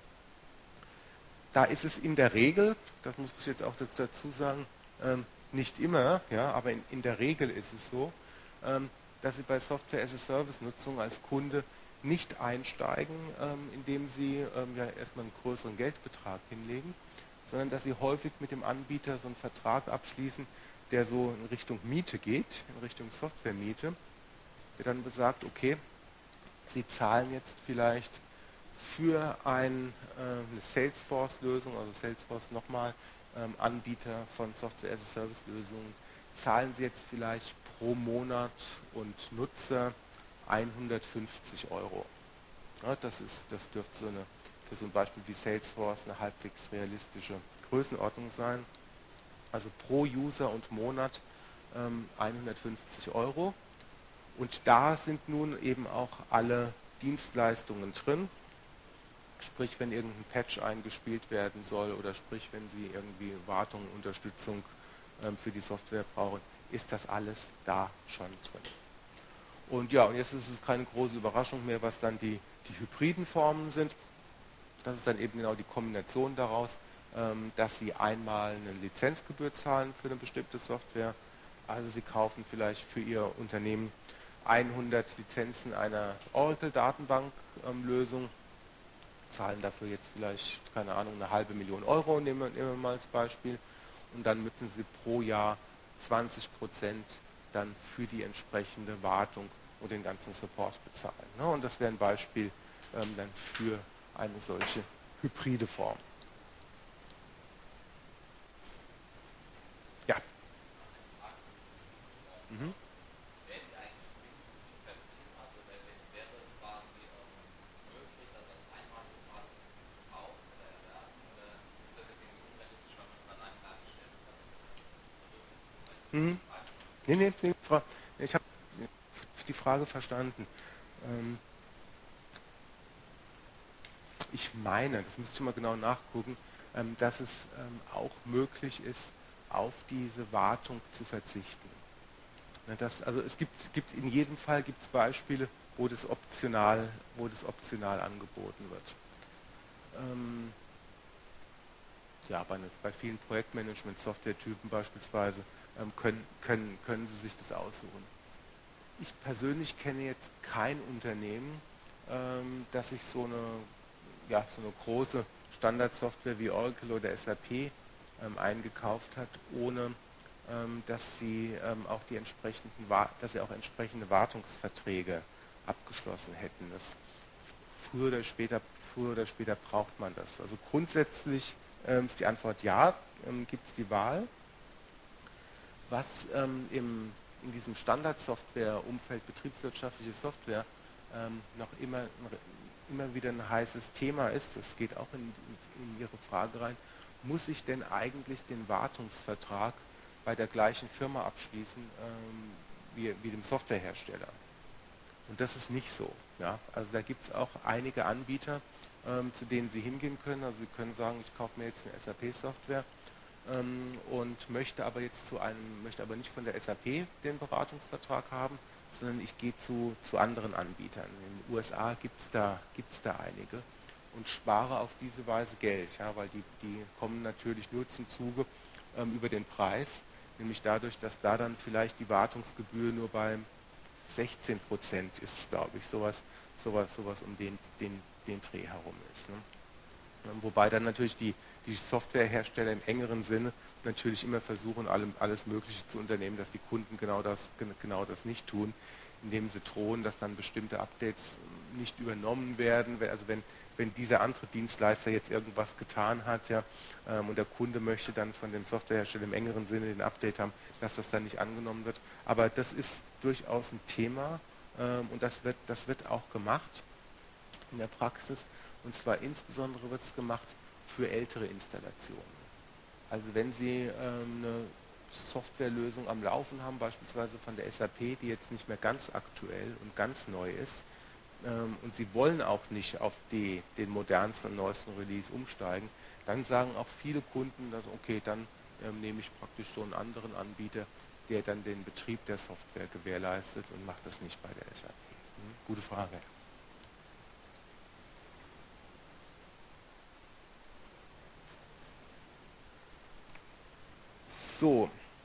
Da ist es in der Regel, das muss ich jetzt auch dazu sagen, ähm, nicht immer, ja, aber in, in der Regel ist es so, ähm, dass Sie bei Software as a Service Nutzung als Kunde nicht einsteigen, ähm, indem Sie ähm, ja erstmal einen größeren Geldbetrag hinlegen, sondern dass Sie häufig mit dem Anbieter so einen Vertrag abschließen, der so in Richtung Miete geht, in Richtung Softwaremiete, der dann besagt, okay, Sie zahlen jetzt vielleicht für ein, äh, eine Salesforce-Lösung, also Salesforce nochmal ähm, Anbieter von Software as a Service-Lösungen, zahlen Sie jetzt vielleicht pro Monat und Nutzer hundertfünfzig Euro. Ja, das, ist, das dürfte so eine, für so ein Beispiel wie Salesforce eine halbwegs realistische Größenordnung sein. Also pro User und Monat ähm, hundertfünfzig Euro. Und da sind nun eben auch alle Dienstleistungen drin. Sprich, wenn irgendein Patch eingespielt werden soll oder sprich, wenn Sie irgendwie Wartung, Unterstützung ähm, für die Software brauchen, ist das alles da schon drin. Und ja, und jetzt ist es keine große Überraschung mehr, was dann die, die hybriden Formen sind. Das ist dann eben genau die Kombination daraus, ähm, dass Sie einmal eine Lizenzgebühr zahlen für eine bestimmte Software. Also Sie kaufen vielleicht für Ihr Unternehmen hundert Lizenzen einer Oracle-Datenbank-Lösung, zahlen dafür jetzt vielleicht, keine Ahnung, eine halbe Million Euro, nehmen wir, nehmen wir mal als Beispiel. Und dann müssen Sie pro Jahr zwanzig Prozent dann für die entsprechende Wartung und den ganzen Support bezahlen. Ne? Und das wäre ein Beispiel ähm, dann für eine solche hybride Form. Ja. Mhm. Mhm. Nee, nee, nee, Frau, ich habe die Frage verstanden. Ähm, ich meine, das müsste ich mal genau nachgucken, ähm, dass es ähm, auch möglich ist, auf diese Wartung zu verzichten. Ne, das, also es gibt, gibt in jedem Fall gibt's Beispiele, wo das optional, wo das optional angeboten wird. Ähm, ja, bei, bei vielen Projektmanagement-Software-Typen beispielsweise ähm, können, können, können Sie sich das aussuchen. Ich persönlich kenne jetzt kein Unternehmen, ähm, das sich so eine, ja, so eine große Standardsoftware wie Oracle oder S A P ähm, eingekauft hat, ohne ähm, dass sie ähm, auch die entsprechenden, dass sie auch entsprechende Wartungsverträge abgeschlossen hätten. Das früher oder später, früher oder später braucht man das. Also grundsätzlich ähm, ist die Antwort ja, ähm, gibt es die Wahl. Was ähm, im, in diesem Standardsoftware-Umfeld, betriebswirtschaftliche Software, ähm, noch immer, immer wieder ein heißes Thema ist, das geht auch in, in Ihre Frage rein, muss ich denn eigentlich den Wartungsvertrag bei der gleichen Firma abschließen ähm, wie, wie dem Softwarehersteller? Und das ist nicht so. Ja? Also da gibt es auch einige Anbieter, ähm, zu denen Sie hingehen können. Also Sie können sagen, ich kaufe mir jetzt eine S A P-Software ähm, und möchte aber jetzt zu einem, möchte aber nicht von der S A P den Beratungsvertrag haben, sondern ich gehe zu, zu anderen Anbietern. In den U S A gibt es da, gibt's da einige und spare auf diese Weise Geld, ja, weil die, die kommen natürlich nur zum Zuge ähm, über den Preis, nämlich dadurch, dass da dann vielleicht die Wartungsgebühr nur beim sechzehn Prozent ist es, glaube ich, sowas, sowas, sowas um den, den, den Dreh herum ist. Ne? Wobei dann natürlich die, die Softwarehersteller im engeren Sinne natürlich immer versuchen, allem, alles Mögliche zu unternehmen, dass die Kunden genau das, genau das nicht tun, indem sie drohen, dass dann bestimmte Updates nicht übernommen werden. Also wenn, wenn dieser andere Dienstleister jetzt irgendwas getan hat, ja, ähm, und der Kunde möchte dann von dem Softwarehersteller im engeren Sinne den Update haben, dass das dann nicht angenommen wird. Aber das ist durchaus ein Thema ähm, und das wird, das wird auch gemacht in der Praxis. Und zwar insbesondere wird es gemacht für ältere Installationen. Also wenn Sie ähm, eine Softwarelösung am Laufen haben, beispielsweise von der S A P, die jetzt nicht mehr ganz aktuell und ganz neu ist, ähm, und Sie wollen auch nicht auf die, den modernsten und neuesten Release umsteigen, dann sagen auch viele Kunden, dass, okay, dann ähm, nehme ich praktisch so einen anderen Anbieter, der dann den Betrieb der Software gewährleistet und macht das nicht bei der S A P. Hm? Gute Frage. So,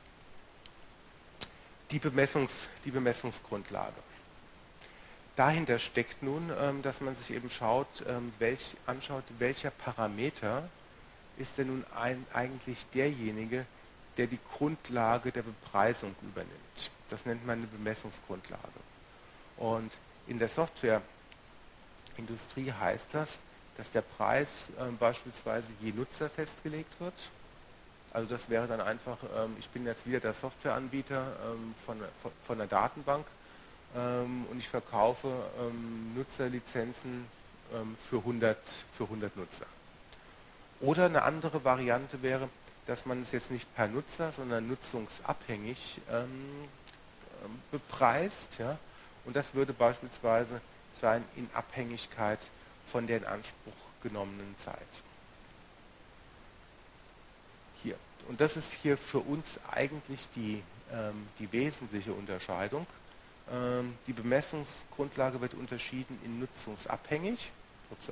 die, Bemessungs, die Bemessungsgrundlage. Dahinter steckt nun, ähm, dass man sich eben schaut, ähm, welch, anschaut, welcher Parameter ist denn nun ein, eigentlich derjenige, der die Grundlage der Bepreisung übernimmt. Das nennt man eine Bemessungsgrundlage. Und in der Softwareindustrie heißt das, dass der Preis ähm, beispielsweise je Nutzer festgelegt wird. Also das wäre dann einfach, ähm, ich bin jetzt wieder der Softwareanbieter ähm, von, von, von der Datenbank ähm, und ich verkaufe ähm, Nutzerlizenzen ähm, für hundert, für hundert Nutzer. Oder eine andere Variante wäre, dass man es jetzt nicht per Nutzer, sondern nutzungsabhängig ähm, bepreist. Ja? Und das würde beispielsweise sein in Abhängigkeit von der in Anspruch genommenen Zeit. Hier. Und das ist hier für uns eigentlich die, ähm, die wesentliche Unterscheidung. Ähm, die Bemessungsgrundlage wird unterschieden in nutzungsabhängig. Upsa.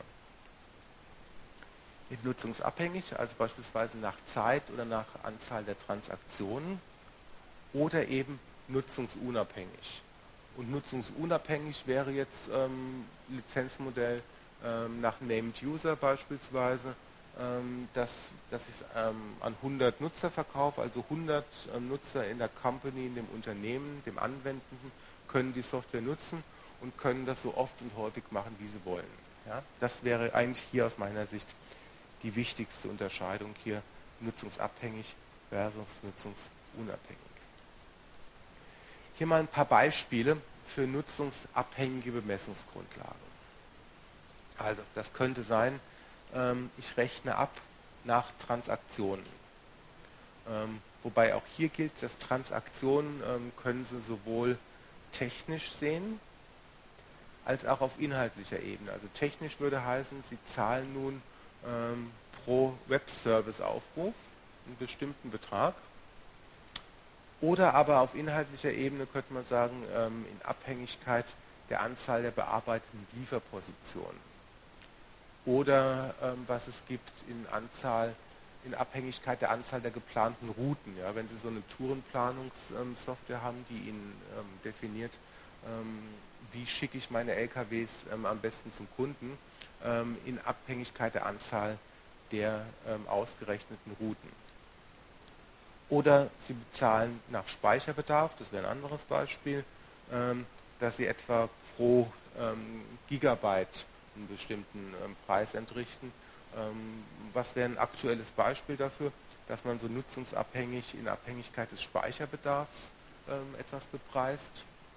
In nutzungsabhängig, also beispielsweise nach Zeit oder nach Anzahl der Transaktionen, oder eben nutzungsunabhängig. Und nutzungsunabhängig wäre jetzt ähm, Lizenzmodell ähm, nach Named User beispielsweise, ähm, dass, dass ich es ähm, an hundert Nutzer verkaufe, also hundert ähm, Nutzer in der Company, in dem Unternehmen, dem Anwendenden, können die Software nutzen und können das so oft und häufig machen, wie sie wollen. Ja? Das wäre eigentlich hier aus meiner Sicht die wichtigste Unterscheidung hier, nutzungsabhängig versus nutzungsunabhängig. Hier mal ein paar Beispiele für nutzungsabhängige Bemessungsgrundlagen. Also, das könnte sein, ähm, ich rechne ab nach Transaktionen. Ähm, wobei auch hier gilt, dass Transaktionen ähm, können Sie sowohl technisch sehen, als auch auf inhaltlicher Ebene. Also technisch würde heißen, Sie zahlen nun ähm, pro Webservice-Aufruf einen bestimmten Betrag. Oder aber auf inhaltlicher Ebene könnte man sagen, ähm, in Abhängigkeit der Anzahl der bearbeiteten Lieferpositionen. Oder ähm, was es gibt in Anzahl, in Abhängigkeit der Anzahl der geplanten Routen. Ja, wenn Sie so eine Tourenplanungssoftware ähm, haben, die Ihnen ähm, definiert, ähm, wie schicke ich meine L K Ws ähm, am besten zum Kunden, ähm, in Abhängigkeit der Anzahl der ähm, ausgerechneten Routen. Oder Sie bezahlen nach Speicherbedarf, das wäre ein anderes Beispiel, ähm, dass Sie etwa pro ähm, Gigabyte einen bestimmten ähm, Preis entrichten. Ähm, was wäre ein aktuelles Beispiel dafür, dass man so nutzungsabhängig in Abhängigkeit des Speicherbedarfs ähm, etwas bepreist?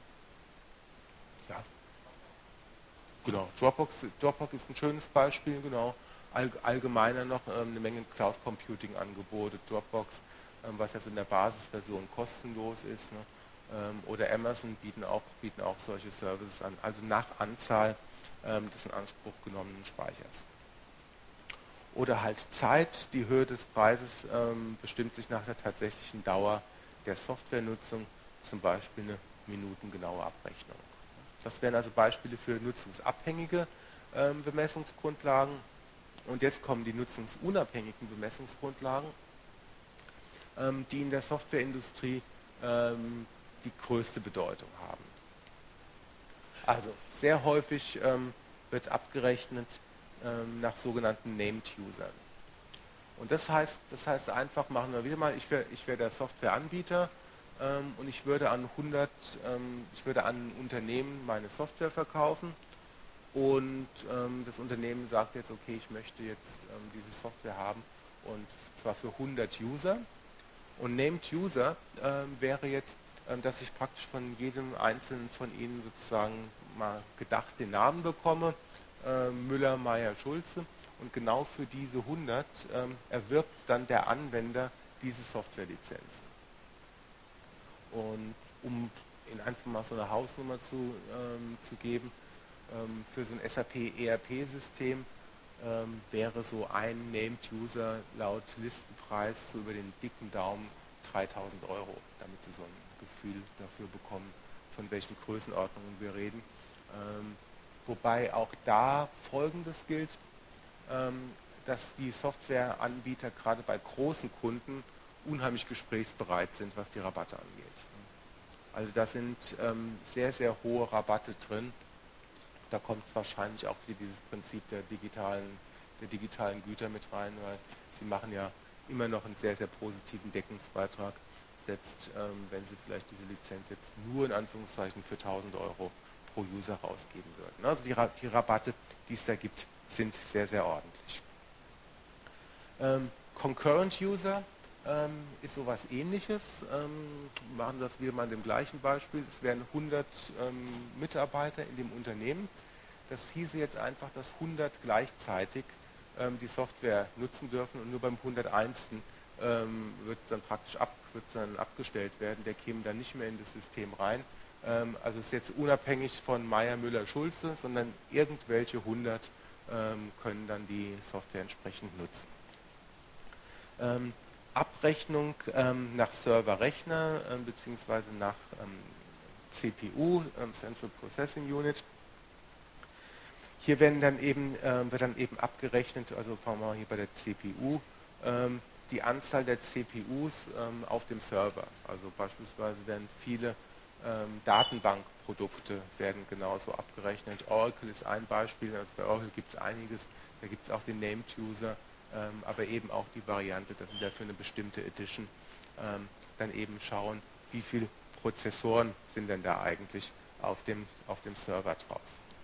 Ja, genau. Dropbox, Dropbox ist ein schönes Beispiel, genau. All, allgemeiner noch ähm, eine Menge Cloud Computing Angebote, Dropbox, ähm, was ja so in der Basisversion kostenlos ist, ne? ähm, oder Amazon bieten auch, bieten auch solche Services an, also nach Anzahl ähm, des in Anspruch genommenen Speichers. Oder halt Zeit, die Höhe des Preises ähm, bestimmt sich nach der tatsächlichen Dauer der Softwarenutzung, zum Beispiel eine minutengenaue Abrechnung. Das wären also Beispiele für nutzungsabhängige ähm, Bemessungsgrundlagen. Und jetzt kommen die nutzungsunabhängigen Bemessungsgrundlagen, ähm, die in der Softwareindustrie ähm, die größte Bedeutung haben. Also sehr häufig ähm, wird abgerechnet ähm, nach sogenannten Named Usern. Und das heißt, das heißt einfach, machen wir wieder mal, ich wäre ich wär der Softwareanbieter ähm, und ich würde an hundert, ähm, ich würde an ein Unternehmen meine Software verkaufen und ähm, das Unternehmen sagt jetzt, okay, ich möchte jetzt ähm, diese Software haben und zwar für hundert User. Und Named User ähm, wäre jetzt, ähm, dass ich praktisch von jedem einzelnen von Ihnen sozusagen mal gedacht den Namen bekomme, äh, Müller, Meier, Schulze. Und genau für diese hundert ähm, erwirbt dann der Anwender diese Softwarelizenzen. Und um Ihnen einfach mal so eine Hausnummer zu, ähm, zu geben, ähm, für so ein S A P E R P-System ähm, wäre so ein Named User laut Listenpreis so über den dicken Daumen dreitausend Euro, damit Sie so ein Gefühl dafür bekommen, von welchen Größenordnungen wir reden. Ähm, wobei auch da Folgendes gilt, ähm, dass die Softwareanbieter gerade bei großen Kunden unheimlich gesprächsbereit sind, was die Rabatte angeht. Also da sind ähm, sehr, sehr hohe Rabatte drin. Da kommt wahrscheinlich auch wieder dieses Prinzip der digitalen, der digitalen Güter mit rein, weil sie machen ja immer noch einen sehr, sehr positiven Deckungsbeitrag, selbst ähm, wenn sie vielleicht diese Lizenz jetzt nur in Anführungszeichen für tausend Euro pro User rausgeben würden. Also die, die Rabatte, die es da gibt, sind sehr, sehr ordentlich. Ähm, Concurrent User ähm, ist sowas Ähnliches. Ähm, machen das wieder mal in dem gleichen Beispiel. Es wären hundert ähm, Mitarbeiter in dem Unternehmen. Das hieße jetzt einfach, dass hundert gleichzeitig ähm, die Software nutzen dürfen und nur beim hunderteinsten ähm, wird es dann praktisch ab, wird's dann abgestellt werden, der käme dann nicht mehr in das System rein. Ähm, also ist jetzt unabhängig von Meyer, Müller, Schulze, sondern irgendwelche hundert ähm, können dann die Software entsprechend nutzen. Ähm, Abrechnung ähm, nach Server-Rechner ähm, beziehungsweise nach ähm, C P U, ähm, Central Processing Unit. Hier werden dann eben, ähm, wird dann eben abgerechnet, also fangen wir mal hier bei der C P U, ähm, die Anzahl der C P Us ähm, auf dem Server. Also beispielsweise werden viele ähm, Datenbankprodukte werden genauso abgerechnet. Oracle ist ein Beispiel, also bei Oracle gibt es einiges, da gibt es auch den Named User, ähm, aber eben auch die Variante, dass Sie dafür eine bestimmte Edition ähm, dann eben schauen, wie viele Prozessoren sind denn da eigentlich auf dem, auf dem Server drauf.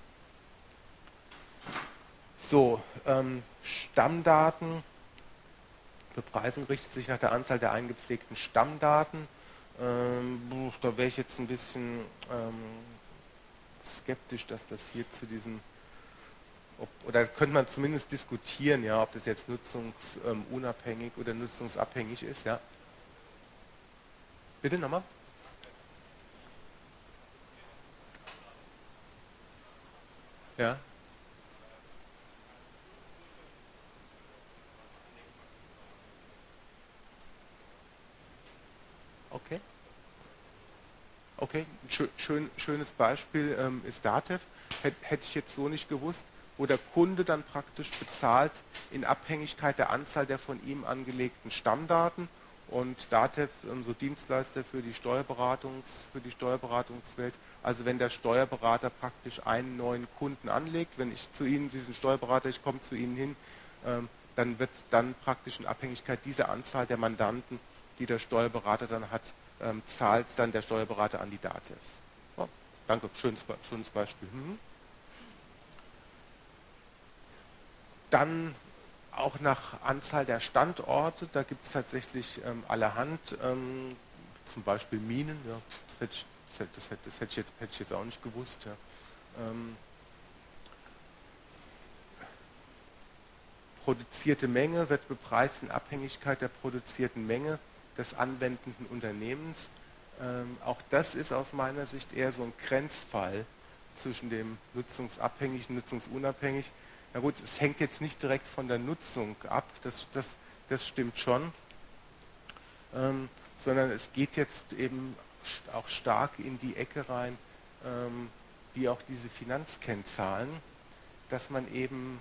So, ähm, Stammdaten. Bepreisung richtet sich nach der Anzahl der eingepflegten Stammdaten. Ähm, da wäre ich jetzt ein bisschen ähm, skeptisch, dass das hier zu diesem, ob, oder könnte man zumindest diskutieren, ja, ob das jetzt nutzungsunabhängig oder nutzungsabhängig ist. Ja. Bitte nochmal? Ja. Okay. Okay, schön, schön, schönes Beispiel ähm, ist Datev. Hätt, hätte ich jetzt so nicht gewusst, wo der Kunde dann praktisch bezahlt in Abhängigkeit der Anzahl der von ihm angelegten Stammdaten und Datev ähm, so Dienstleister für die Steuerberatungs, für die Steuerberatungswelt. Also wenn der Steuerberater praktisch einen neuen Kunden anlegt, wenn ich zu Ihnen, diesen Steuerberater, ich komme zu Ihnen hin, ähm, dann wird dann praktisch in Abhängigkeit dieser Anzahl der Mandanten, die der Steuerberater dann hat, ähm, zahlt dann der Steuerberater an die Datev. Oh, danke, schönes, schönes Beispiel. Mhm. Dann auch nach Anzahl der Standorte, da gibt es tatsächlich ähm, allerhand, ähm, zum Beispiel Minen, ja, das, hätte ich, das, hätte, das, hätte, das hätte, ich jetzt, hätte ich jetzt auch nicht gewusst. Ja. Ähm, produzierte Menge wird bepreist in Abhängigkeit der produzierten Menge des anwendenden Unternehmens. Ähm, auch das ist aus meiner Sicht eher so ein Grenzfall zwischen dem nutzungsabhängig und nutzungsunabhängig. Na gut, es hängt jetzt nicht direkt von der Nutzung ab, das, das, das stimmt schon, ähm, sondern es geht jetzt eben auch stark in die Ecke rein, ähm, wie auch diese Finanzkennzahlen, dass man eben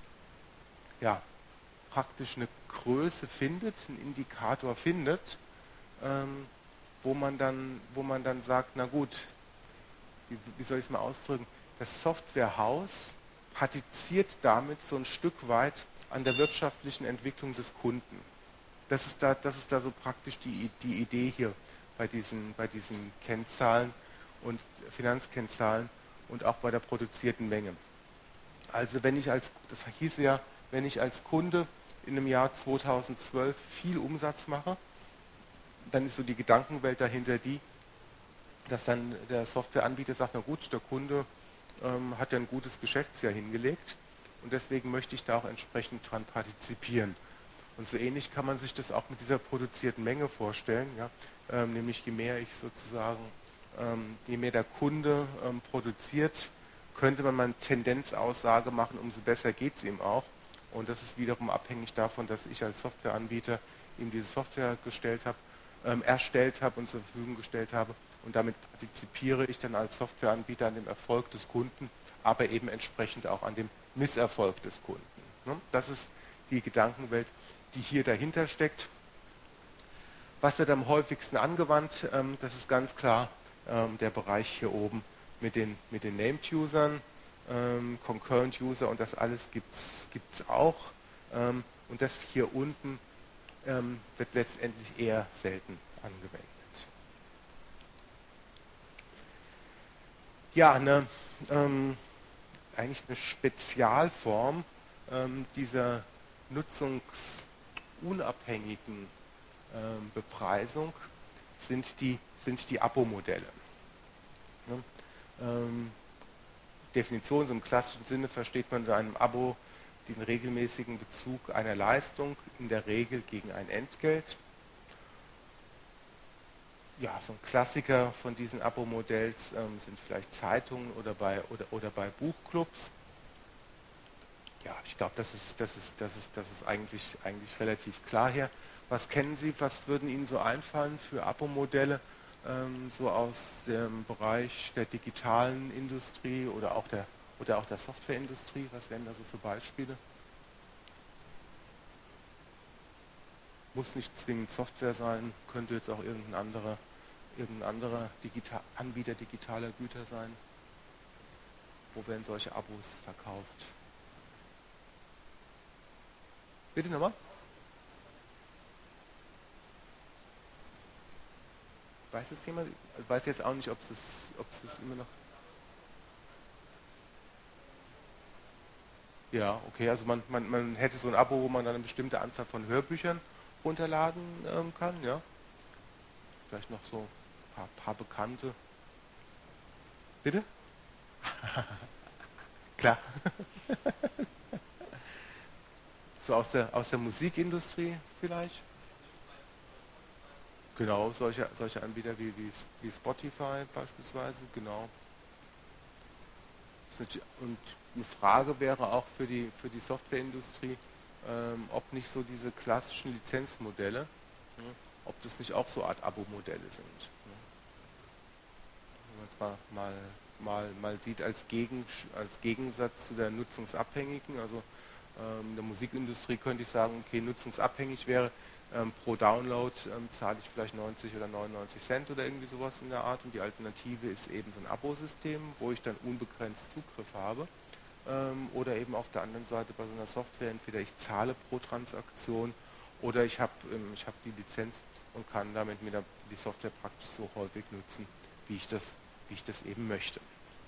ja, praktisch eine Größe findet, einen Indikator findet, ähm, wo man dann, wo man dann sagt, na gut, wie, wie soll ich es mal ausdrücken, das Softwarehaus partiziert damit so ein Stück weit an der wirtschaftlichen Entwicklung des Kunden. Das ist da, das ist da so praktisch die, die Idee hier bei diesen, bei diesen Kennzahlen und Finanzkennzahlen und auch bei der produzierten Menge. Also wenn ich als, das hieß ja, wenn ich als Kunde in einem Jahr zweitausendzwölf viel Umsatz mache, dann ist so die Gedankenwelt dahinter die, dass dann der Softwareanbieter sagt, na gut, der Kunde ähm, hat ja ein gutes Geschäftsjahr hingelegt und deswegen möchte ich da auch entsprechend dran partizipieren. Und so ähnlich kann man sich das auch mit dieser produzierten Menge vorstellen, ja? ähm, nämlich je mehr ich sozusagen, ähm, je mehr der Kunde ähm, produziert, könnte man mal eine Tendenzaussage machen, umso besser geht es ihm auch. Und das ist wiederum abhängig davon, dass ich als Softwareanbieter ihm diese Software gestellt habe, ähm, erstellt habe und zur Verfügung gestellt habe. Und damit partizipiere ich dann als Softwareanbieter an dem Erfolg des Kunden, aber eben entsprechend auch an dem Misserfolg des Kunden. Ne? Das ist die Gedankenwelt, die hier dahinter steckt. Was wird am häufigsten angewandt? Ähm, das ist ganz klar ähm, der Bereich hier oben mit den, mit den Named Usern, ähm, Concurrent User und das alles gibt es auch. Ähm, und das hier unten ähm, wird letztendlich eher selten angewendet. Ja, eine, ähm, eigentlich eine Spezialform ähm, dieser nutzungsunabhängigen ähm, Bepreisung sind die, sind die Abo-Modelle. Ne? Ähm, Definition, so im klassischen Sinne versteht man unter einem Abo den regelmäßigen Bezug einer Leistung, in der Regel gegen ein Entgelt. Ja, so ein Klassiker von diesen Abo-Modells ähm, sind vielleicht Zeitungen oder bei, oder, oder bei Buchclubs. Ja, ich glaube, das ist, das ist, das ist, das ist eigentlich, eigentlich relativ klar hier. Was kennen Sie, was würden Ihnen so einfallen für Abo-Modelle, ähm, so aus dem Bereich der digitalen Industrie oder auch der, oder auch der Softwareindustrie? Was wären da so für Beispiele? Muss nicht zwingend Software sein, könnte jetzt auch irgendein anderer, irgendein anderer Digital Anbieter digitaler Güter sein. Wo werden solche Abos verkauft? Bitte nochmal? Weiß es jemand? Ich weiß jetzt auch nicht, ob es, ob es immer noch... Ja, okay, also man, man, man hätte so ein Abo, wo man dann eine bestimmte Anzahl von Hörbüchern runterladen ähm, kann, ja. Vielleicht noch so ein paar, paar Bekannte. Bitte? Klar. So aus der, aus der Musikindustrie vielleicht? Genau, solche, solche Anbieter wie, wie, wie Spotify beispielsweise, genau. Und eine Frage wäre auch für die, für die Softwareindustrie, ähm, ob nicht so diese klassischen Lizenzmodelle, ne, ob das nicht auch so Art Abo-Modelle sind. Ne. Wenn man es mal, mal, mal, mal sieht als, Gegen, als Gegensatz zu der nutzungsabhängigen, also ähm, in der Musikindustrie könnte ich sagen, okay, nutzungsabhängig wäre, ähm, pro Download ähm, zahle ich vielleicht neunzig oder neunundneunzig Cent oder irgendwie sowas in der Art, und die Alternative ist eben so ein Abosystem, wo ich dann unbegrenzt Zugriff habe. Ähm, oder eben auf der anderen Seite bei so einer Software, entweder ich zahle pro Transaktion oder ich habe ähm, ich hab die Lizenz und kann damit mir die Software praktisch so häufig nutzen, wie ich das, wie ich das eben möchte.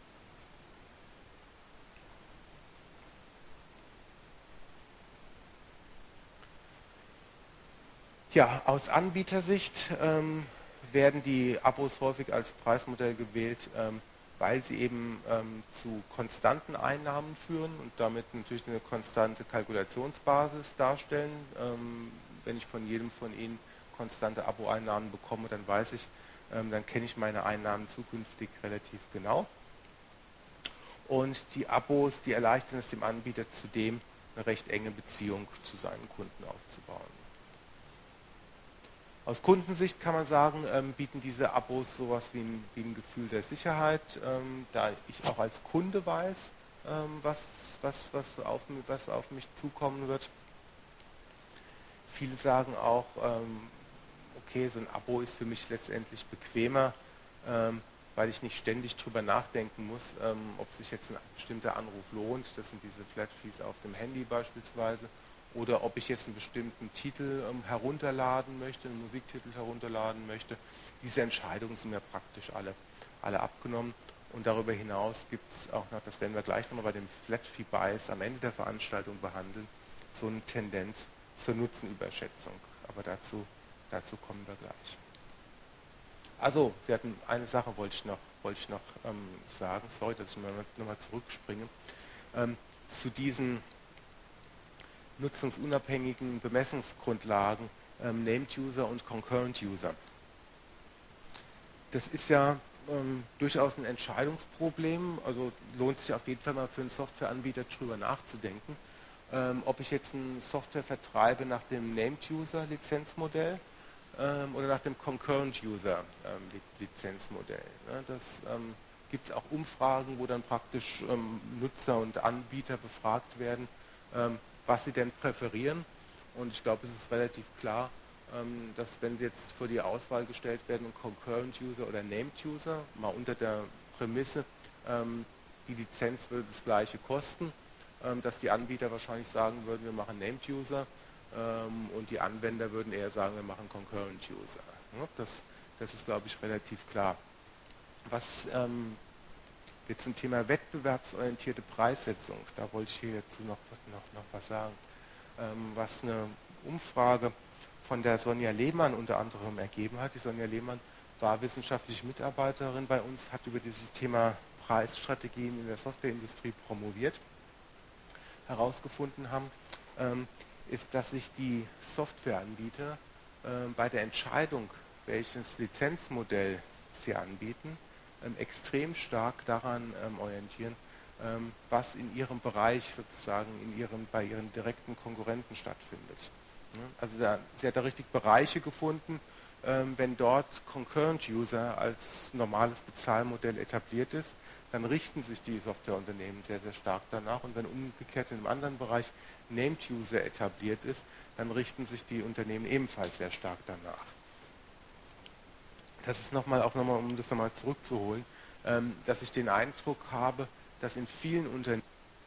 Ja, aus Anbietersicht ähm, werden die Abos häufig als Preismodell gewählt, ähm, weil sie eben ähm, zu konstanten Einnahmen führen und damit natürlich eine konstante Kalkulationsbasis darstellen. Ähm, wenn ich von jedem von Ihnen konstante Abo-Einnahmen bekomme, dann weiß ich, ähm, dann kenne ich meine Einnahmen zukünftig relativ genau. Und die Abos, die erleichtern es dem Anbieter zudem, eine recht enge Beziehung zu seinen Kunden aufzubauen. Aus Kundensicht kann man sagen, ähm, bieten diese Abos sowas wie ein, wie ein Gefühl der Sicherheit, ähm, da ich auch als Kunde weiß, ähm, was, was, was, auf, was auf mich zukommen wird. Viele sagen auch, ähm, okay, so ein Abo ist für mich letztendlich bequemer, ähm, weil ich nicht ständig drüber nachdenken muss, ähm, ob sich jetzt ein bestimmter Anruf lohnt. Das sind diese Flat Fees auf dem Handy beispielsweise. Oder ob ich jetzt einen bestimmten Titel ähm, herunterladen möchte, einen Musiktitel herunterladen möchte. Diese Entscheidungen sind mir praktisch alle, alle abgenommen. Und darüber hinaus gibt es auch noch, das werden wir gleich nochmal bei dem Flat Fee Bias am Ende der Veranstaltung behandeln, so eine Tendenz zur Nutzenüberschätzung. Aber dazu, dazu kommen wir gleich. Also, Sie hatten eine Sache, wollte ich noch, wollte ich noch ähm, sagen. Sorry, dass ich nochmal zurückspringe. Ähm, zu diesen nutzungsunabhängigen Bemessungsgrundlagen, ähm, Named User und Concurrent User. Das ist ja ähm, durchaus ein Entscheidungsproblem. Also lohnt sich auf jeden Fall mal für einen Softwareanbieter drüber nachzudenken, ähm, ob ich jetzt eine Software vertreibe nach dem Named User Lizenzmodell ähm, oder nach dem Concurrent User ähm, Lizenzmodell. Ne? Das ähm, gibt es auch Umfragen, wo dann praktisch ähm, Nutzer und Anbieter befragt werden, ähm, was sie denn präferieren. Und ich glaube, es ist relativ klar, ähm, dass wenn sie jetzt vor die Auswahl gestellt werden, Concurrent User oder Named User, mal unter der Prämisse, ähm, die Lizenz würde das gleiche kosten, ähm, dass die Anbieter wahrscheinlich sagen würden, wir machen Named User, ähm, und die Anwender würden eher sagen, wir machen Concurrent User. Ja, das, das ist, glaube ich, relativ klar. Was ähm, jetzt zum Thema wettbewerbsorientierte Preissetzung, da wollte ich hierzu noch, noch, noch was sagen. Ähm, was eine Umfrage von der Sonja Lehmann unter anderem ergeben hat. Die Sonja Lehmann war wissenschaftliche Mitarbeiterin bei uns, hat über dieses Thema Preisstrategien in der Softwareindustrie promoviert, herausgefunden haben, ähm, ist, dass sich die Softwareanbieter äh, bei der Entscheidung, welches Lizenzmodell sie anbieten, ähm, extrem stark daran ähm, orientieren, ähm, was in ihrem Bereich sozusagen in ihren, bei ihren direkten Konkurrenten stattfindet. Ja, also da, sie hat da richtig Bereiche gefunden, ähm, wenn dort Concurrent User als normales Bezahlmodell etabliert ist, dann richten sich die Softwareunternehmen sehr, sehr stark danach. Und wenn umgekehrt in einem anderen Bereich Named User etabliert ist, dann richten sich die Unternehmen ebenfalls sehr stark danach. Das ist nochmal, auch nochmal, um das nochmal zurückzuholen, ähm, dass ich den Eindruck habe, dass in vielen Unternehmen,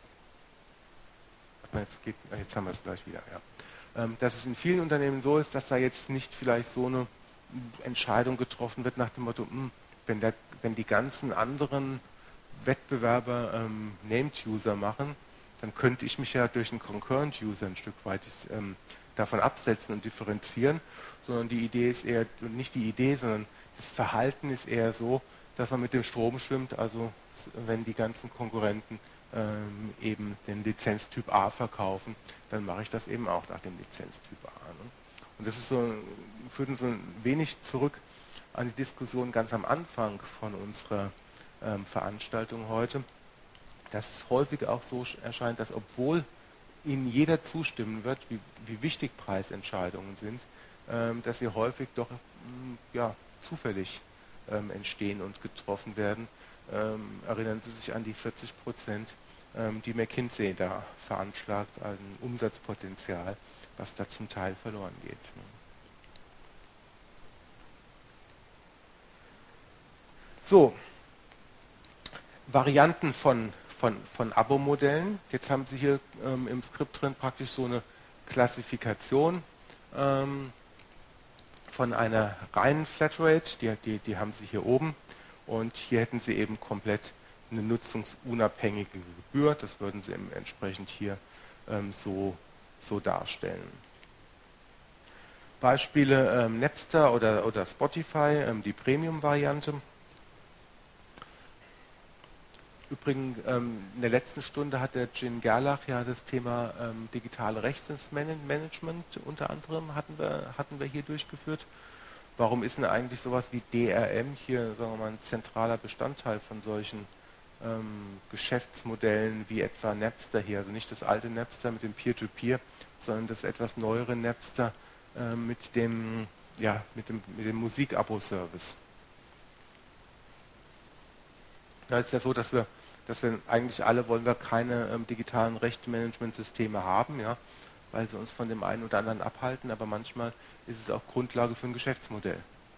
jetzt, geht, jetzt haben wir es gleich wieder, ja, ähm, dass es in vielen Unternehmen so ist, dass da jetzt nicht vielleicht so eine Entscheidung getroffen wird nach dem Motto, mh, wenn, der, wenn die ganzen anderen Wettbewerber ähm, Named User machen, dann könnte ich mich ja durch einen Concurrent User ein Stück weit ähm, davon absetzen und differenzieren, sondern die Idee ist eher, nicht die Idee, sondern das Verhalten ist eher so, dass man mit dem Strom schwimmt, also wenn die ganzen Konkurrenten ähm, eben den Lizenztyp A verkaufen, dann mache ich das eben auch nach dem Lizenztyp A. Ne? Und das ist so, führt uns so ein wenig zurück an die Diskussion ganz am Anfang von unserer ähm, Veranstaltung heute, dass es häufig auch so erscheint, dass obwohl ihnen jeder zustimmen wird, wie, wie wichtig Preisentscheidungen sind, ähm, dass sie häufig doch ähm, ja, zufällig ähm, entstehen und getroffen werden. Ähm, erinnern Sie sich an die vierzig Prozent, ähm, die McKinsey da veranschlagt, an Umsatzpotenzial, was da zum Teil verloren geht. So, Varianten von, von, von Abo-Modellen. Jetzt haben Sie hier ähm, im Skript drin praktisch so eine Klassifikation ähm, von einer reinen Flatrate, die, die, die haben Sie hier oben. Und hier hätten Sie eben komplett eine nutzungsunabhängige Gebühr. Das würden Sie entsprechend hier ähm, so, so darstellen. Beispiele ähm, Napster oder, oder Spotify, ähm, die Premium-Variante. Übrigens, ähm, in der letzten Stunde hat der Jin Gerlach ja das Thema ähm, digitale Rechtsmanagement unter anderem hatten wir, hatten wir hier durchgeführt. Warum ist denn eigentlich sowas wie D R M hier, sagen wir mal, ein zentraler Bestandteil von solchen ähm, Geschäftsmodellen wie etwa Napster hier? Also nicht das alte Napster mit dem Peer-to-Peer, sondern das etwas neuere Napster äh, mit dem, ja, mit dem, mit dem Musik-Abo-Service. Da ist ja so, dass wir, dass wir eigentlich alle wollen wir keine ähm, digitalen Rechte-Management-Systeme haben, ja, weil sie uns von dem einen oder anderen abhalten, aber manchmal ist es auch Grundlage für ein Geschäftsmodell.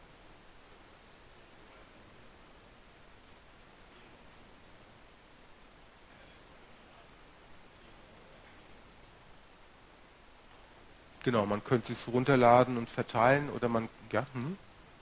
Genau, man könnte es runterladen und verteilen oder man, ja, hm?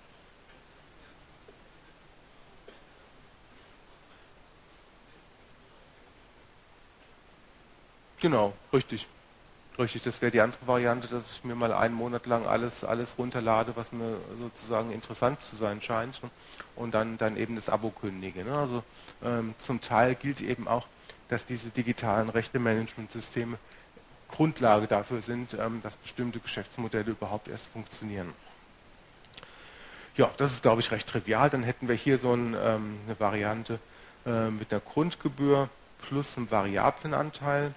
Genau, richtig. Richtig, das wäre die andere Variante, dass ich mir mal einen Monat lang alles, alles runterlade, was mir sozusagen interessant zu sein scheint, ne? Und dann, dann eben das Abo kündige. Ne? Also ähm, zum Teil gilt eben auch, dass diese digitalen Rechte-Management-Systeme Grundlage dafür sind, ähm, dass bestimmte Geschäftsmodelle überhaupt erst funktionieren. Ja, das ist, glaube ich, recht trivial. Dann hätten wir hier so ein, ähm, eine Variante äh, mit einer Grundgebühr plus einem variablen Anteil.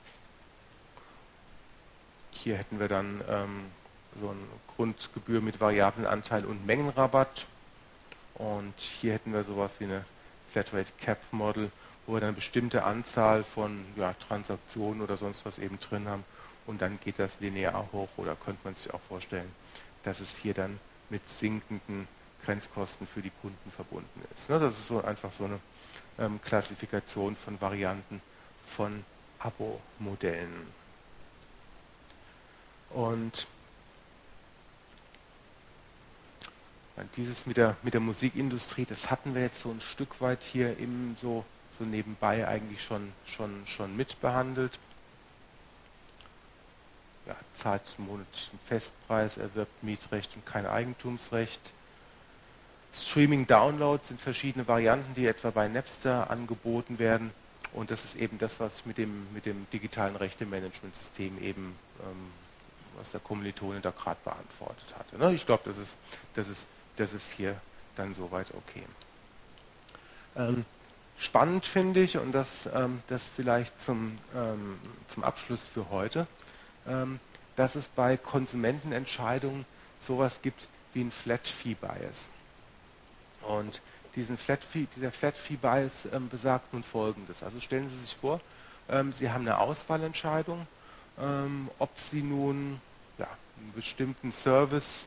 Hier hätten wir dann ähm, so eine Grundgebühr mit variablen Anteil und Mengenrabatt. Und hier hätten wir sowas wie eine Flatrate Cap Model, wo wir dann eine bestimmte Anzahl von ja, Transaktionen oder sonst was eben drin haben. Und dann geht das linear hoch, oder könnte man sich auch vorstellen, dass es hier dann mit sinkenden Grenzkosten für die Kunden verbunden ist. Ne, das ist so einfach so eine ähm, Klassifikation von Varianten von Abo-Modellen. Und dieses mit der, mit der Musikindustrie, das hatten wir jetzt so ein Stück weit hier im so, so nebenbei eigentlich schon, schon, schon mitbehandelt. Ja, zahlt monatlichen Festpreis, erwirbt Mietrecht und kein Eigentumsrecht. Streaming-Downloads sind verschiedene Varianten, die etwa bei Napster angeboten werden. Und das ist eben das, was ich mit dem, mit dem digitalen Rechte-Management-System eben, ähm, was der Kommilitone da gerade beantwortet hatte. Ne? Ich glaube, das ist, das, ist, das ist hier dann soweit okay. Ähm, spannend finde ich, und das, ähm, das vielleicht zum, ähm, zum Abschluss für heute, ähm, dass es bei Konsumentenentscheidungen sowas gibt wie ein Flat-Fee-Bias. Und diesen Flat Fee, dieser Flat-Fee-Bias ähm, besagt nun Folgendes. Also stellen Sie sich vor, ähm, Sie haben eine Auswahlentscheidung, ähm, ob Sie nun ja, einen bestimmten Service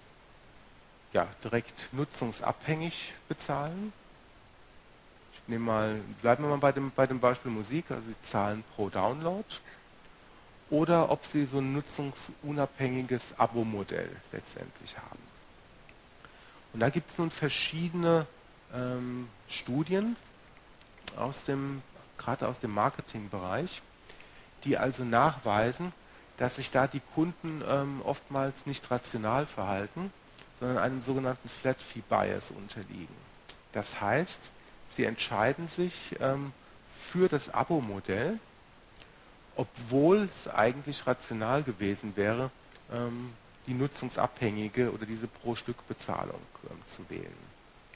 ja, direkt nutzungsabhängig bezahlen. Ich nehme mal, bleiben wir mal bei dem, bei dem Beispiel Musik, also Sie zahlen pro Download. Oder ob Sie so ein nutzungsunabhängiges Abo-Modell letztendlich haben. Und da gibt es nun verschiedene ähm, Studien, aus dem, gerade aus dem Marketingbereich, die also nachweisen, dass sich da die Kunden ähm, oftmals nicht rational verhalten, sondern einem sogenannten Flat-Fee-Bias unterliegen. Das heißt, sie entscheiden sich ähm, für das Abo-Modell, obwohl es eigentlich rational gewesen wäre, ähm, die nutzungsabhängige oder diese Pro-Stück-Bezahlung ähm, zu wählen.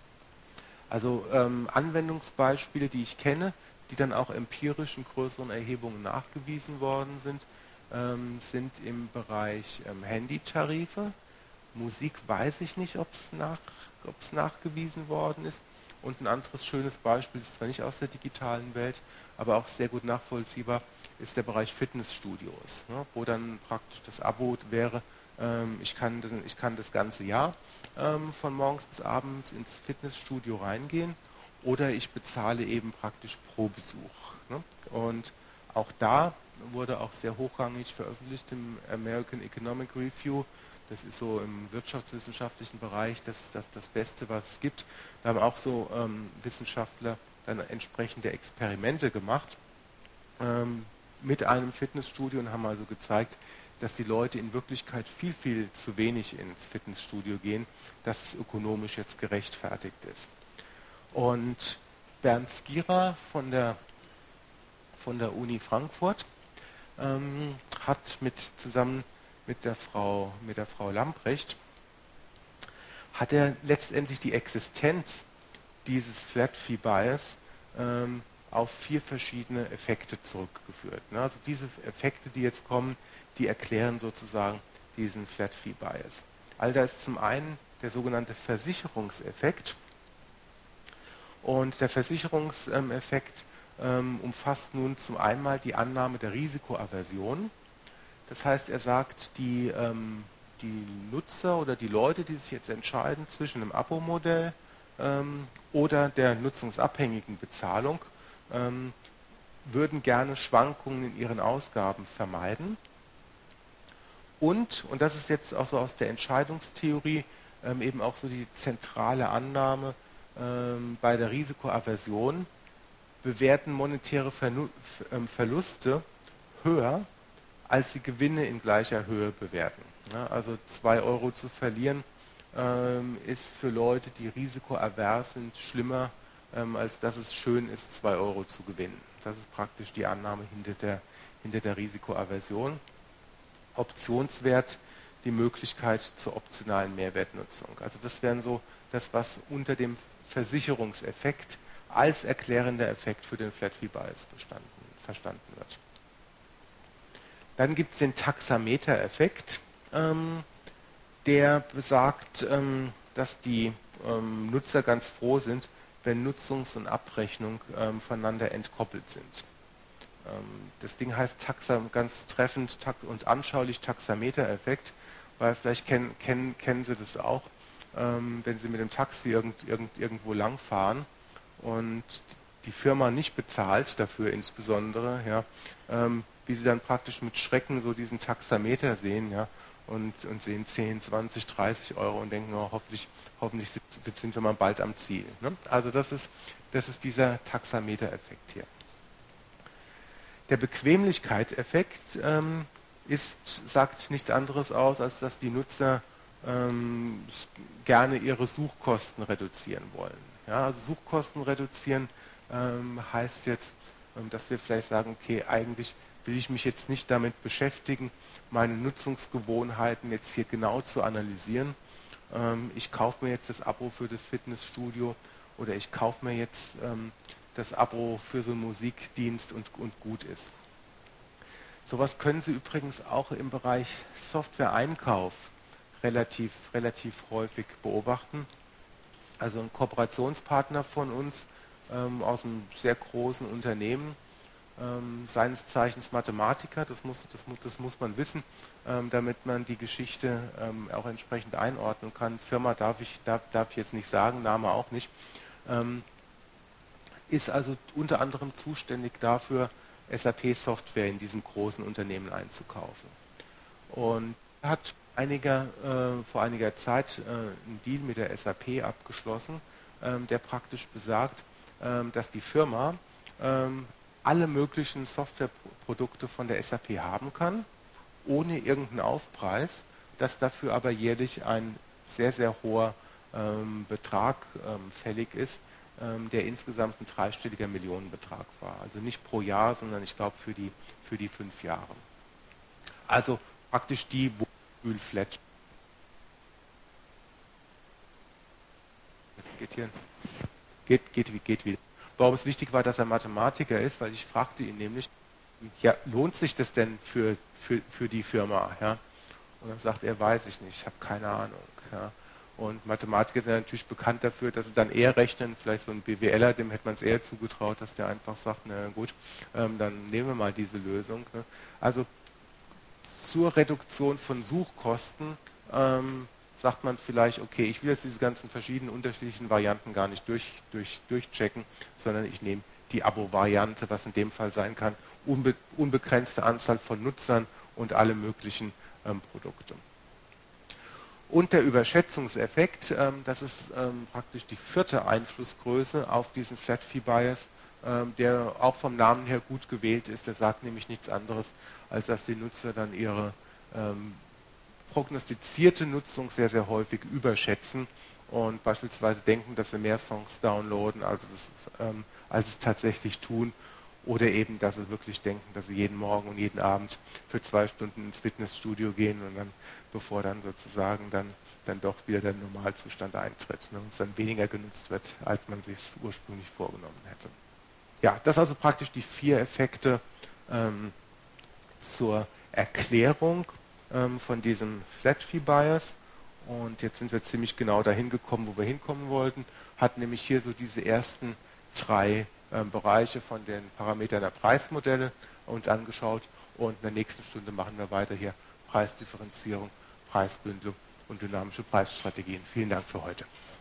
Also ähm, Anwendungsbeispiele, die ich kenne, die dann auch empirisch in größeren Erhebungen nachgewiesen worden sind, ähm, sind im Bereich ähm, Handytarife. Musik weiß ich nicht, ob es nach, ob's nachgewiesen worden ist. Und ein anderes schönes Beispiel, ist zwar nicht aus der digitalen Welt, aber auch sehr gut nachvollziehbar, ist der Bereich Fitnessstudios, ne, wo dann praktisch das Abo wäre, ähm, ich, kann, ich kann das ganze Jahr ähm, von morgens bis abends ins Fitnessstudio reingehen oder ich bezahle eben praktisch pro Besuch. Ne? Und auch da wurde auch sehr hochrangig veröffentlicht im American Economic Review. Das ist so im wirtschaftswissenschaftlichen Bereich das, das, das Beste, was es gibt. Da haben auch so ähm, Wissenschaftler dann entsprechende Experimente gemacht ähm, mit einem Fitnessstudio und haben also gezeigt, dass die Leute in Wirklichkeit viel, viel zu wenig ins Fitnessstudio gehen, dass es ökonomisch jetzt gerechtfertigt ist. Und Bernd Skira von der, von der Uni Frankfurt ähm, hat mit, zusammen mit der Frau, mit der Frau Lamprecht, hat er letztendlich die Existenz dieses Flat-Fee-Bias ähm, auf vier verschiedene Effekte zurückgeführt. Ne? Also diese Effekte, die jetzt kommen, die erklären sozusagen diesen Flat-Fee-Bias. All da ist zum einen der sogenannte Versicherungseffekt. Und der Versicherungseffekt ähm, umfasst nun zum einen die Annahme der Risikoaversion. Das heißt, er sagt, die, ähm, die Nutzer oder die Leute, die sich jetzt entscheiden zwischen einem Abo-Modell ähm, oder der nutzungsabhängigen Bezahlung, ähm, würden gerne Schwankungen in ihren Ausgaben vermeiden. Und, und das ist jetzt auch so aus der Entscheidungstheorie ähm, eben auch so die zentrale Annahme ähm, bei der Risikoaversion, bewerten monetäre Verlu ähm, Verluste höher, als sie Gewinne in gleicher Höhe bewerten. Ja, also zwei Euro zu verlieren ähm, ist für Leute, die risikoavers sind, schlimmer, ähm, als dass es schön ist, zwei Euro zu gewinnen. Das ist praktisch die Annahme hinter der, hinter der Risikoaversion. Optionswert, die Möglichkeit zur optionalen Mehrwertnutzung. Also das wären so das, was unter dem Versicherungseffekt als erklärender Effekt für den Flat-Fee-Bias verstanden wird. Dann gibt es den Taxameter-Effekt, ähm, der besagt, ähm, dass die ähm, Nutzer ganz froh sind, wenn Nutzungs- und Abrechnung ähm, voneinander entkoppelt sind. Ähm, das Ding heißt Taxa, ganz treffend und anschaulich Taxameter-Effekt, weil vielleicht kennen, kennen, kennen Sie das auch, ähm, wenn Sie mit dem Taxi irgend, irgend, irgendwo langfahren und die Firma nicht bezahlt dafür insbesondere, ja, ähm, wie Sie dann praktisch mit Schrecken so diesen Taxameter sehen, ja, und, und sehen zehn, zwanzig, dreißig Euro und denken, oh, hoffentlich, hoffentlich sind wir mal bald am Ziel. Ne? Also das ist, das ist dieser Taxameter-Effekt hier. Der Bequemlichkeit-Effekt ähm, ist, sagt nichts anderes aus, als dass die Nutzer ähm, gerne ihre Suchkosten reduzieren wollen. Ja, also Suchkosten reduzieren ähm, heißt jetzt, ähm, dass wir vielleicht sagen, okay, eigentlich will ich mich jetzt nicht damit beschäftigen, meine Nutzungsgewohnheiten jetzt hier genau zu analysieren. Ähm, ich kaufe mir jetzt das Abo für das Fitnessstudio oder ich kaufe mir jetzt ähm, das Abo für so einen Musikdienst und, und gut ist. Sowas können Sie übrigens auch im Bereich Software-Einkauf relativ, relativ häufig beobachten. Also ein Kooperationspartner von uns ähm, aus einem sehr großen Unternehmen, ähm, seines Zeichens Mathematiker, das muss, das muss, das muss man wissen, ähm, damit man die Geschichte ähm, auch entsprechend einordnen kann. Firma darf ich, darf, darf ich jetzt nicht sagen, Name auch nicht. Ähm, ist also unter anderem zuständig dafür, S A P-Software in diesem großen Unternehmen einzukaufen. Und er hat einiger, äh, vor einiger Zeit äh, einen Deal mit der S A P abgeschlossen, ähm, der praktisch besagt, ähm, dass die Firma ähm, alle möglichen Softwareprodukte von der S A P haben kann, ohne irgendeinen Aufpreis, dass dafür aber jährlich ein sehr, sehr hoher ähm, Betrag ähm, fällig ist, ähm, der insgesamt ein dreistelliger Millionenbetrag war. Also nicht pro Jahr, sondern ich glaube für die, für die fünf Jahre. Also praktisch die Wohlfühl-Flat. Jetzt geht hier. Geht, geht, geht wieder. Warum es wichtig war, dass er Mathematiker ist, weil ich fragte ihn nämlich, ja, lohnt sich das denn für, für, für die Firma? Ja? Und dann sagt er, weiß ich nicht, ich habe keine Ahnung. Ja? Und Mathematiker sind natürlich bekannt dafür, dass sie dann eher rechnen, vielleicht so ein BWLer, dem hätte man es eher zugetraut, dass der einfach sagt, na gut, ähm, dann nehmen wir mal diese Lösung. Ne? Also zur Reduktion von Suchkosten ähm, sagt man vielleicht, okay, ich will jetzt diese ganzen verschiedenen unterschiedlichen Varianten gar nicht durch, durch, durchchecken, sondern ich nehme die Abo-Variante, was in dem Fall sein kann, unbe unbegrenzte Anzahl von Nutzern und alle möglichen ähm, Produkte. Und der Überschätzungseffekt, ähm, das ist ähm, praktisch die vierte Einflussgröße auf diesen Flat-Fee-Bias, ähm, der auch vom Namen her gut gewählt ist. Der sagt nämlich nichts anderes, als dass die Nutzer dann ihre ähm, prognostizierte Nutzung sehr, sehr häufig überschätzen und beispielsweise denken, dass sie mehr Songs downloaden, als es, ähm, als es tatsächlich tun. Oder eben, dass sie wirklich denken, dass sie jeden Morgen und jeden Abend für zwei Stunden ins Fitnessstudio gehen und dann, bevor dann sozusagen dann, dann doch wieder der Normalzustand eintritt, ne, und es dann weniger genutzt wird, als man sich es ursprünglich vorgenommen hätte. Ja, das also praktisch die vier Effekte ähm, zur Erklärung ähm, von diesem Flat-Fee-Bias. Und jetzt sind wir ziemlich genau dahin gekommen, wo wir hinkommen wollten. Hat nämlich hier so diese ersten drei ähm, Bereiche von den Parametern der Preismodelle uns angeschaut. Und in der nächsten Stunde machen wir weiter hier Preisdifferenzierung, Preisbündelung und dynamische Preisstrategien. Vielen Dank für heute.